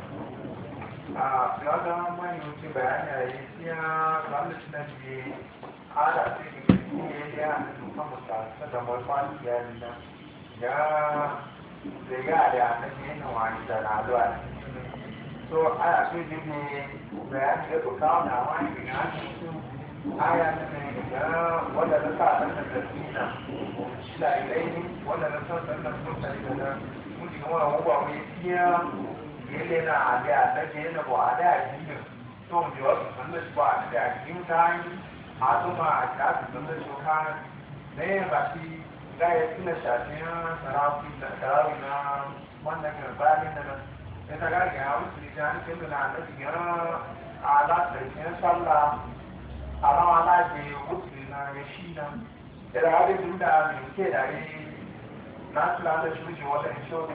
a ga manyan wuce bayani a yi siya zalunci na biye ala sai ne ya yi a musa da mafi iyali na ya da ya da na ne na wani da na zuwa so aya so ji ne bayani da ko kawo na wani na su aya ne da wanda na sa dan da tsina shi da ilai wanda na sa dan da mutane da mun ji wa wa wa mai tiya yele na da da ke na ba da ji to mu ji wasu san da ba da ji mutai a to ma ta su san da shi kan ne ba shi ga ya tuna shafin sarafi da sarawi na wannan garbanin da ya ta gage a wasu lijan kin da na cikin ala tsarkin sallah a rawa laje wasu na ya shi nan da da abin da mai ke da yi na tula da shi wuce wata shori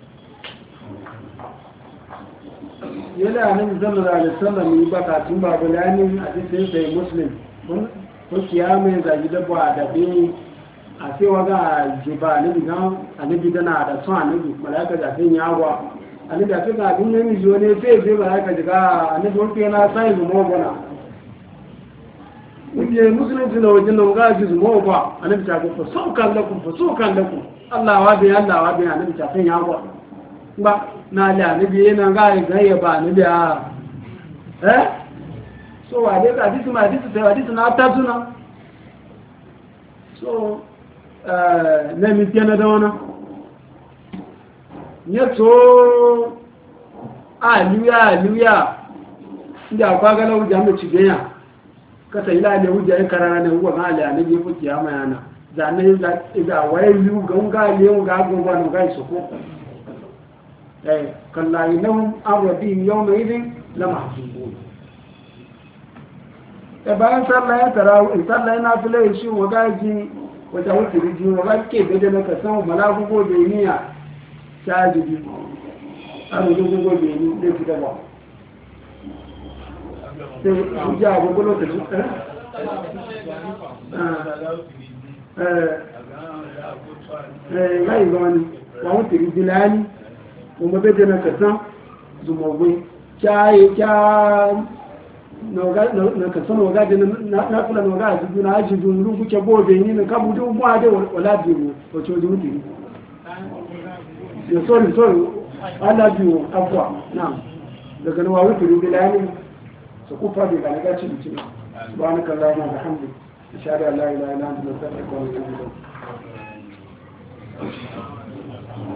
yana nan zama da alisallam yi bakatun babu lanin a cikin sai muslim ko kiyama zagi dabba da bin a sai waga jiba ne digan anabi dana da son anabi malaika da tin yawa anabi da tuka dun ne mi zo ne sai sai malaika diga anabi wani yana sai mu mo bona wuje musulunci na wajen nan ga ji mu ba anabi ta ko so kan lakum fa so kan lakum Allah wa bi Allah wa bi anabi ta tin yawa ba na da anabi yana ga ga ya ba anabi a eh so wa dai hadisi ma hadisi sai hadisi na ta tuna so na mitiya na da wani ya to aliya aliya inda akwai gala hujja mai cigiya kasa ila ne hujja ya karara ne hujja ma aliya ne ya fi kiyama yana zane da waye yiwu ga unga aliyu ga agbogbo na ga isoko eh kallahi lahum arabin yawma idin la mahzubun e bayan sallah ya tarawu sallah na tule shi wagaji wata wuce da jiwo ba ke gada na kasan malaku gobe niya ta jibi a rujin gobe ni zai fi daba sai su ji agogo lokacin eh ya yi wani wa wuce da jilani kuma bai na kasan zumogwai kyaye kya na kasan waga da na kula na waga a jikin na aji dunru kuke gobe ni na kabu duk mu ade wala biyu wato wajen mutu ya sorry sorry ala biyu afwa na daga na wawu turu bilani su kufa da ga ga ci bici subhanaka allahumma wa bihamdika ashhadu an la ilaha illa anta astaghfiruka wa atubu ilayk